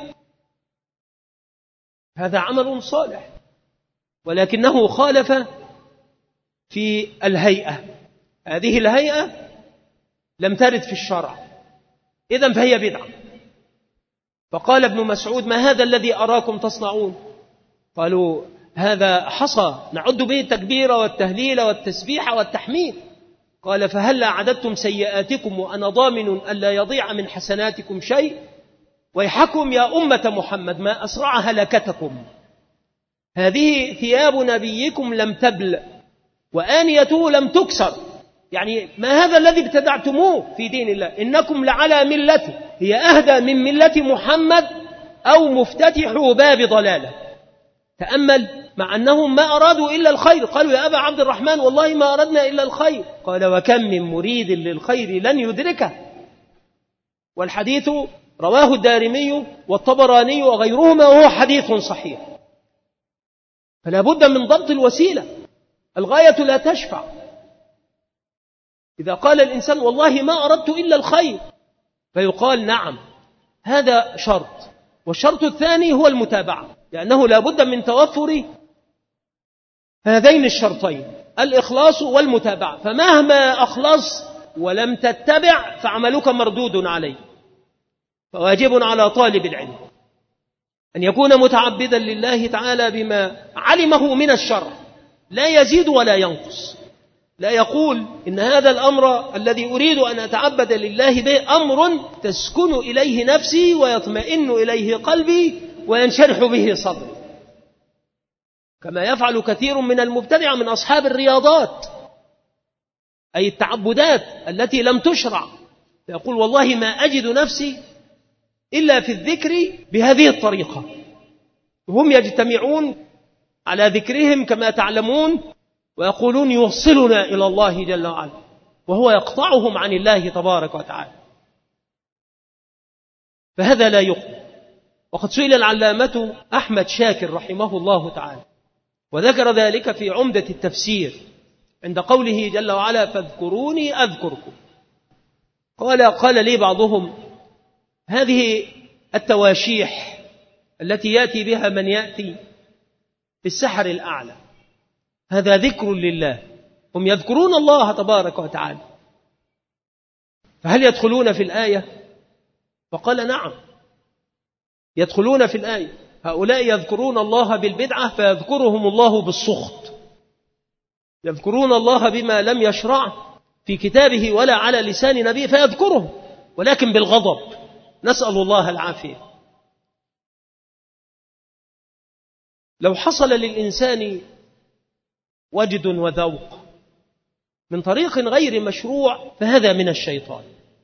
هذا عمل صالح، ولكنه خالف في الهيئة. هذه الهيئة لم ترد في الشرع، إذن فهي بدعة. فقال ابن مسعود: ما هذا الذي أراكم تصنعون؟ قالوا: هذا حصى نعد به التكبير والتهليل والتسبيح والتحميد. قال: فهل أعددتم سيئاتكم وأنا ضامن ألا يضيع من حسناتكم شيء؟ ويحكم يا أمة محمد ما أسرع هلكتكم، هذه ثياب نبيكم لم تبل وآنيته لم تكسر. يعني ما هذا الذي ابتدعتموه في دين الله؟ إنكم لعلى ملته هي أهدى من ملة محمد أو مفتتح باب ضلالة. تأمل، مع أنهم ما أرادوا إلا الخير. قالوا: يا أبا عبد الرحمن والله ما أردنا إلا الخير. قال: وكم من مريد للخير لن يدركه. والحديث رواه الدارمي والطبراني وغيرهما وهو حديث صحيح. فلا بد من ضبط الوسيلة، الغاية لا تشفع. إذا قال الإنسان: والله ما أردت إلا الخير، فيقال: نعم، هذا شرط. والشرط الثاني هو المتابعة، لأنه لا بد من توفر هذين الشرطين، الإخلاص والمتابعة. فمهما أخلص ولم تتبع فعملك مردود عليه. فواجب على طالب العلم أن يكون متعبدا لله تعالى بما علمه من الشرع، لا يزيد ولا ينقص. لا يقول: إن هذا الأمر الذي أريد أن أتعبد لله به أمر تسكن إليه نفسي ويطمئن إليه قلبي وينشرح به صدري، كما يفعل كثير من المبتدع من أصحاب الرياضات، أي التعبدات التي لم تشرع. يقول: والله ما أجد نفسي إلا في الذكر بهذه الطريقة. هم يجتمعون على ذكرهم كما تعلمون ويقولون: يوصلنا إلى الله جل وعلا، وهو يقطعهم عن الله تبارك وتعالى. فهذا لا يقبل. وقد سئل العلامة أحمد شاكر رحمه الله تعالى وذكر ذلك في عمدة التفسير عند قوله جل وعلا: فاذكروني أذكركم. قال قال لي بعضهم: هذه التواشيح التي يأتي بها من يأتي في السحر الأعلى، هذا ذكر لله، هم يذكرون الله تبارك وتعالى. فهل يدخلون في الآية؟ فقال نعم يدخلون في الآية. هؤلاء يذكرون الله بالبدعة فيذكرهم الله بالسخط، يذكرون الله بما لم يشرع في كتابه ولا على لسان نبيه فيذكرهم، ولكن بالغضب، نسأل الله العافية. لو حصل للإنسان وجد وذوق من طريق غير مشروع فهذا من الشيطان.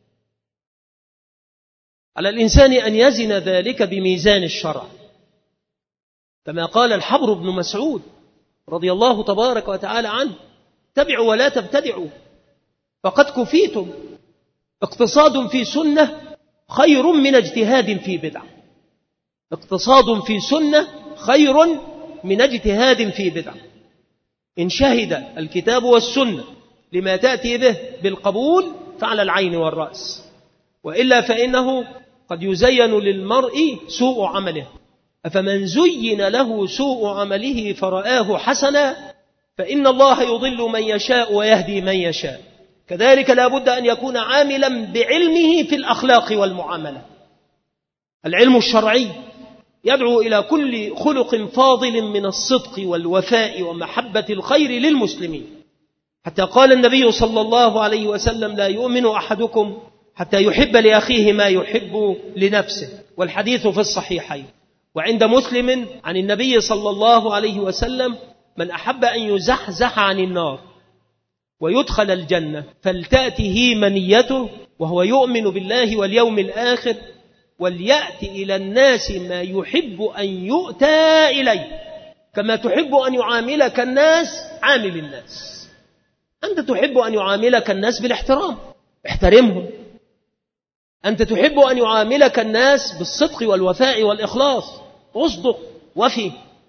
على الإنسان أن يزن ذلك بميزان الشرع، كما قال الحبر بن مسعود رضي الله تبارك وتعالى عنه: اتبعوا ولا تبتدعوا فقد كفيتم، اقتصاد في سنة خير من اجتهاد في بدعة. اقتصاد في سنة خير من اجتهاد في بدعة. إن شهد الكتاب والسنة لما تأتي به بالقبول فعلى العين والرأس، وإلا فإنه قد يزين للمرء سوء عمله، أفمن زين له سوء عمله فرآه حسنا فإن الله يضل من يشاء ويهدي من يشاء. كذلك لا بد أن يكون عاملا بعلمه في الأخلاق والمعاملة. العلم الشرعي يدعو إلى كل خلق فاضل من الصدق والوفاء ومحبة الخير للمسلمين، حتى قال النبي صلى الله عليه وسلم: لا يؤمن أحدكم حتى يحب لأخيه ما يحب لنفسه، والحديث في الصحيحين. وعند مسلم عن النبي صلى الله عليه وسلم: من أحب أن يزحزح عن النار ويدخل الجنة فلتأته منيته وهو يؤمن بالله واليوم الآخر وليأتي إلى الناس ما يحب أن يؤتى إليه كما تحب أن يعاملك الناس عامل الناس. أنت تحب أن يعاملك الناس بالاحترام، احترمهم. أنت تحب أن يعاملك الناس بالصدق والوفاء والإخلاص، اصدق وفي،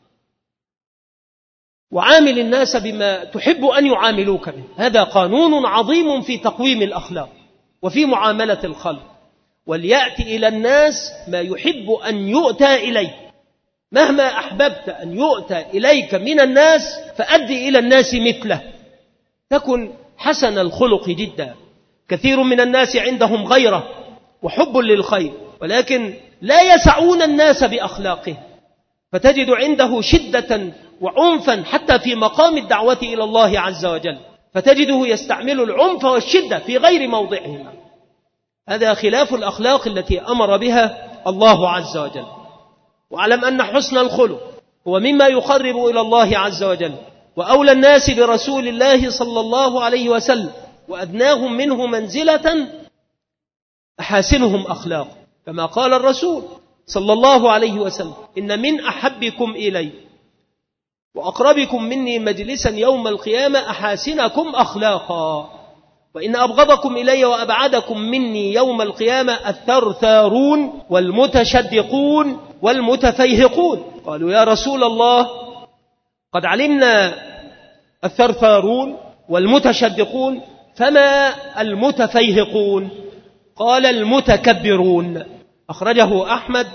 وعامل الناس بما تحب أن يعاملوك به. هذا قانون عظيم في تقويم الأخلاق وفي معاملة الخلق. وليأتي إلى الناس ما يحب أن يؤتى إليه، مهما أحببت أن يؤتى إليك من الناس فأدي إلى الناس مثله، تكن حسن الخلق جدا. كثير من الناس عندهم غيرة وحب للخير، ولكن لا يسعون الناس بأخلاقه، فتجد عنده شدة وعنفا حتى في مقام الدعوة إلى الله عز وجل، فتجده يستعمل العنف والشدة في غير موضعهما. هذا خلاف الأخلاق التي أمر بها الله عز وجل. واعلم أن حسن الخلق هو مما يقرب إلى الله عز وجل، وأولى الناس برسول الله صلى الله عليه وسلم وأدناهم منه منزلة أحاسنهم أخلاق، كما قال الرسول صلى الله عليه وسلم: إن من أحبكم إلي وأقربكم مني مجلسا يوم القيامة أحاسنكم أخلاقا، وإن أبغضكم إلي وأبعدكم مني يوم القيامة الثرثارون والمتشدقون والمتفيهقون. قالوا: يا رسول الله قد علمنا الثرثارون والمتشدقون، فما المتفيهقون؟ قال: المتكبرون. أخرجه أحمد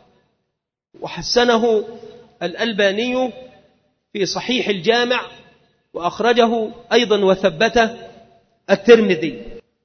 وحسنه الألباني في صحيح الجامع، وأخرجه أيضا وثبته الترمذي.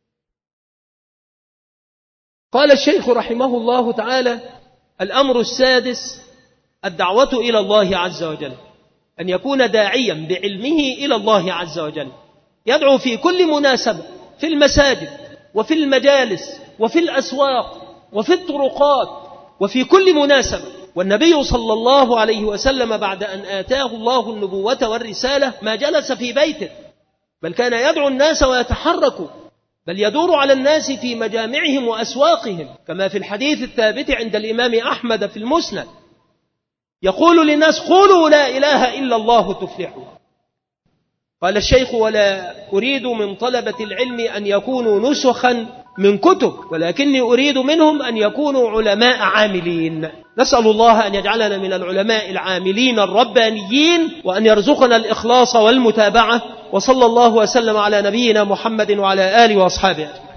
قال الشيخ رحمه الله تعالى: الأمر السادس الدعوة إلى الله عز وجل، أن يكون داعيا بعلمه إلى الله عز وجل، يدعو في كل مناسبة، في المساجد وفي المجالس وفي الأسواق وفي الطرقات وفي كل مناسبة. والنبي صلى الله عليه وسلم بعد أن آتاه الله النبوة والرسالة ما جلس في بيته، بل كان يدعو الناس ويتحرك، بل يدور على الناس في مجامعهم وأسواقهم، كما في الحديث الثابت عند الإمام أحمد في المسند، يقول للناس: قولوا لا إله إلا الله تفلحوا. قال الشيخ: ولا أريد من طلبة العلم أن يكونوا نسخا من كتب، ولكني أريد منهم أن يكونوا علماء عاملين. نسأل الله أن يجعلنا من العلماء العاملين الربانيين، وأن يرزقنا الإخلاص والمتابعة. وصلى الله وسلم على نبينا محمد وعلى آله وأصحابه.